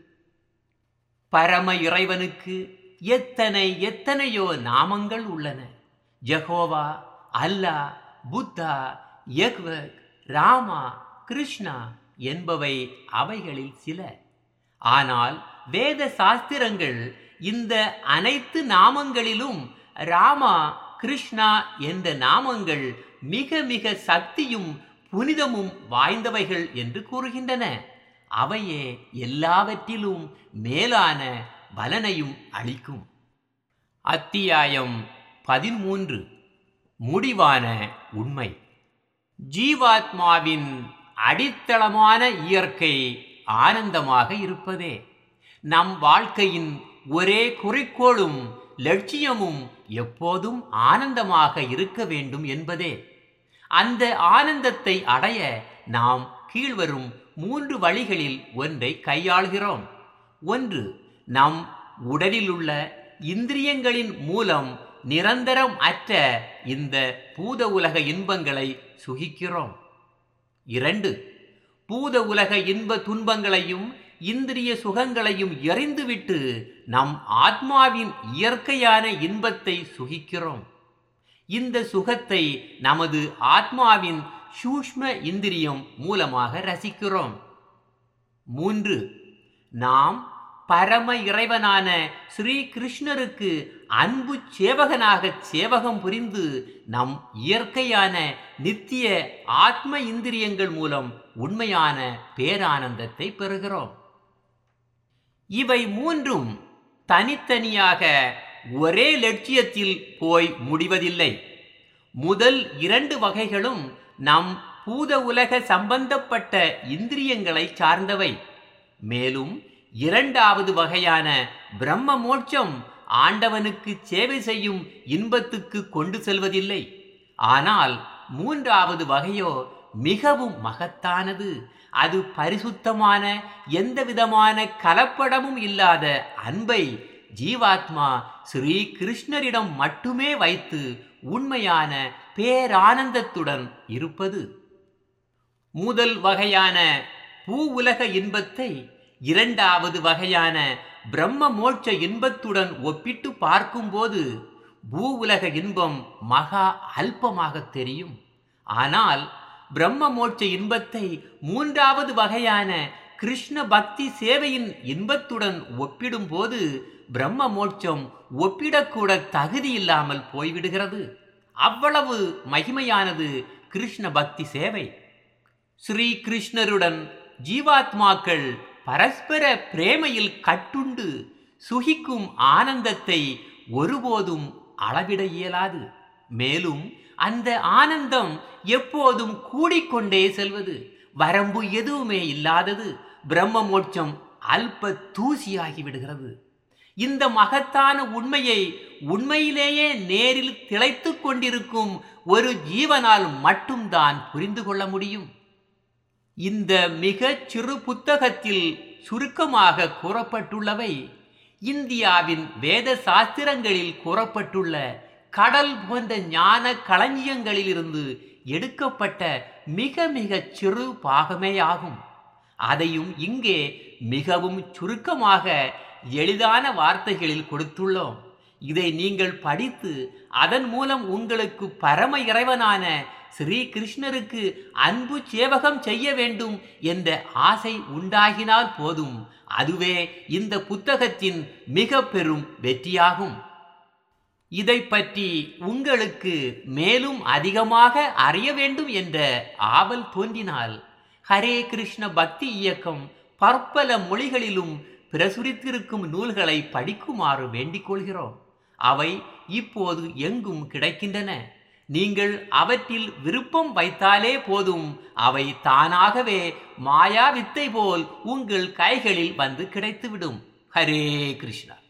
Speaker 1: பரம இறைவனுக்கு எத்தனையோ நாமங்கள் உள்ளன. ஜெகோவா, அல்லாஹ், புத்தா, யக்வக், ராமா, கிருஷ்ணா என்பவை அவைகளில் சில. ஆனால் வேத சாஸ்திரங்கள் இந்த அனைத்து நாமங்களிலும் ராமா, கிருஷ்ணா என்ற நாமங்கள் மிக மிக சக்தியும் புனிதமும் வாய்ந்தவைகள் என்று கூறுகின்றன. அவையே எல்லாவற்றிலும் மேலான பலனையும் அளிக்கும். அத்தியாயம் 13. முடிவான உண்மை. ஜீவாத்மாவின் அடித்தளமான இயற்கை ஆனந்தமாக இருப்பதே. நம் வாழ்க்கையின் ஒரே குறிக்கோளும் லட்சியமும் எப்போதும் ஆனந்தமாக இருக்க வேண்டும் என்பதே. அந்த ஆனந்தத்தை அடைய நாம் கீழ்வரும் 3 வழிகளில் ஒன்றை கையாள்கிறோம். 1. நம் உடலில் உள்ள இந்திரியங்களின் மூலம் நிரந்தரம் அற்ற இந்த பூத உலக இன்பங்களை சுகிக்கிறோம். 2. பூத உலக இன்ப துன்பங்களையும் இந்திரிய சுகங்களையும் எறிந்துவிட்டு நம் ஆத்மாவின் இயற்கையான இன்பத்தை சுகிக்கிறோம். இந்த சுகத்தை நமது ஆத்மாவின் சூஷ்ம இந்திரியம் மூலமாக ரசிக்கிறோம். 3. நாம் பரம இறைவனான ஸ்ரீ கிருஷ்ணருக்கு அன்பு சேவகனாக சேவகம் புரிந்து நம் இயற்கையான நித்திய ஆத்ம இந்திரியங்கள் மூலம் உண்மையான பேரானந்தத்தை பெறுகிறோம். இவை மூன்றும் தனித்தனியாக ஒரே லட்சியத்தில் போய் முடிவதில்லை. முதல் 2 வகைகளும் நம் பூத உலக சம்பந்தப்பட்ட இந்திரியங்களை சார்ந்தவை. மேலும் 2வது வகையான பிரம்ம மோட்சம் ஆண்டவனுக்கு சேவை செய்யும் இன்பத்துக்கு கொண்டு செல்வதில்லை. ஆனால் 3வது வகையோ மிகவும் மகத்தானது. அது பரிசுத்தமான எந்தவிதமான கலப்படமும் இல்லாத அன்பை ஜீவாத்மா ஸ்ரீ கிருஷ்ணரிடம் மட்டுமே வைத்து உண்மையான பேரானந்தத்துடன் இருப்பது. முதல் வகையான பூ உலக இன்பத்தை 2வது வகையான பிரம்ம மோட்ச இன்பத்துடன் ஒப்பிட்டு பார்க்கும்போது பூ உலக இன்பம் மகா அல்பமாக தெரியும். ஆனால் பிரம்ம மோட்ச இன்பத்தை 3வது வகையான கிருஷ்ண பக்தி சேவையின் இன்பத்துடன் ஒப்பிடும்போது பிரம்ம மோட்சம் ஒப்பிடக்கூட தகுதி இல்லாமல் போய்விடுகிறது. அவ்வளவு மகிமையானது கிருஷ்ண பக்தி சேவை. ஸ்ரீ கிருஷ்ணருடன் ஜீவாத்மாக்கள் பரஸ்பர பிரேமையில் கட்டுண்டு சுகிக்கும் ஆனந்தத்தை ஒருபோதும் அளவிட இயலாது. மேலும் அந்த ஆனந்தம் எப்போதும் கூடிக்கொண்டே செல்வது, வரம்பு எதுவுமே இல்லாதது. பிரம்ம மோட்சம் அல்ப தூசியாகி விடுகிறது. இந்த மகத்தான உண்மையை உண்மையிலேயே நேரில் திளைத்துக் கொண்டிருக்கும் ஒரு ஜீவனால் மட்டும்தான் புரிந்து கொள்ள முடியும். இந்த மிக சிறு புத்தகத்தில் சுருக்கமாக கூறப்பட்டுள்ளவை இந்தியாவின் வேத சாஸ்திரங்களில் கூறப்பட்டுள்ள கடல் போன்ற ஞான களஞ்சியங்களிலிருந்து எடுக்கப்பட்ட மிக மிக சிறு பாகமேயாகும். அதையும் இங்கே மிகவும் சுருக்கமாக எளிதான வார்த்தைகளில் கொடுத்துள்ளோம். இதை நீங்கள் படித்து அதன் மூலம் உங்களுக்கு பரம இறைவனான ஸ்ரீ கிருஷ்ணருக்கு அன்பு சேவகம் செய்ய வேண்டும் என்ற ஆசை உண்டாகினால் போதும். அதுவே இந்த புத்தகத்தின் மிக பெரும் வெற்றியாகும். இதை பற்றி உங்களுக்கு மேலும் அதிகமாக அறிய வேண்டும் என்ற ஆவல் தோன்றினால் ஹரே கிருஷ்ண பக்தி இயக்கம் பற்பல மொழிகளிலும் பிரசுரித்திருக்கும் நூல்களை படிக்குமாறு வேண்டிக் கொள்கிறோம். அவை இப்போது எங்கும் கிடைக்கின்றன. நீங்கள் அவற்றில் விருப்பம் வைத்தாலே போதும், அவை தானாகவே மாயா வித்தை போல் உங்கள் கைகளில் வந்து கிடைத்துவிடும். ஹரே கிருஷ்ணா.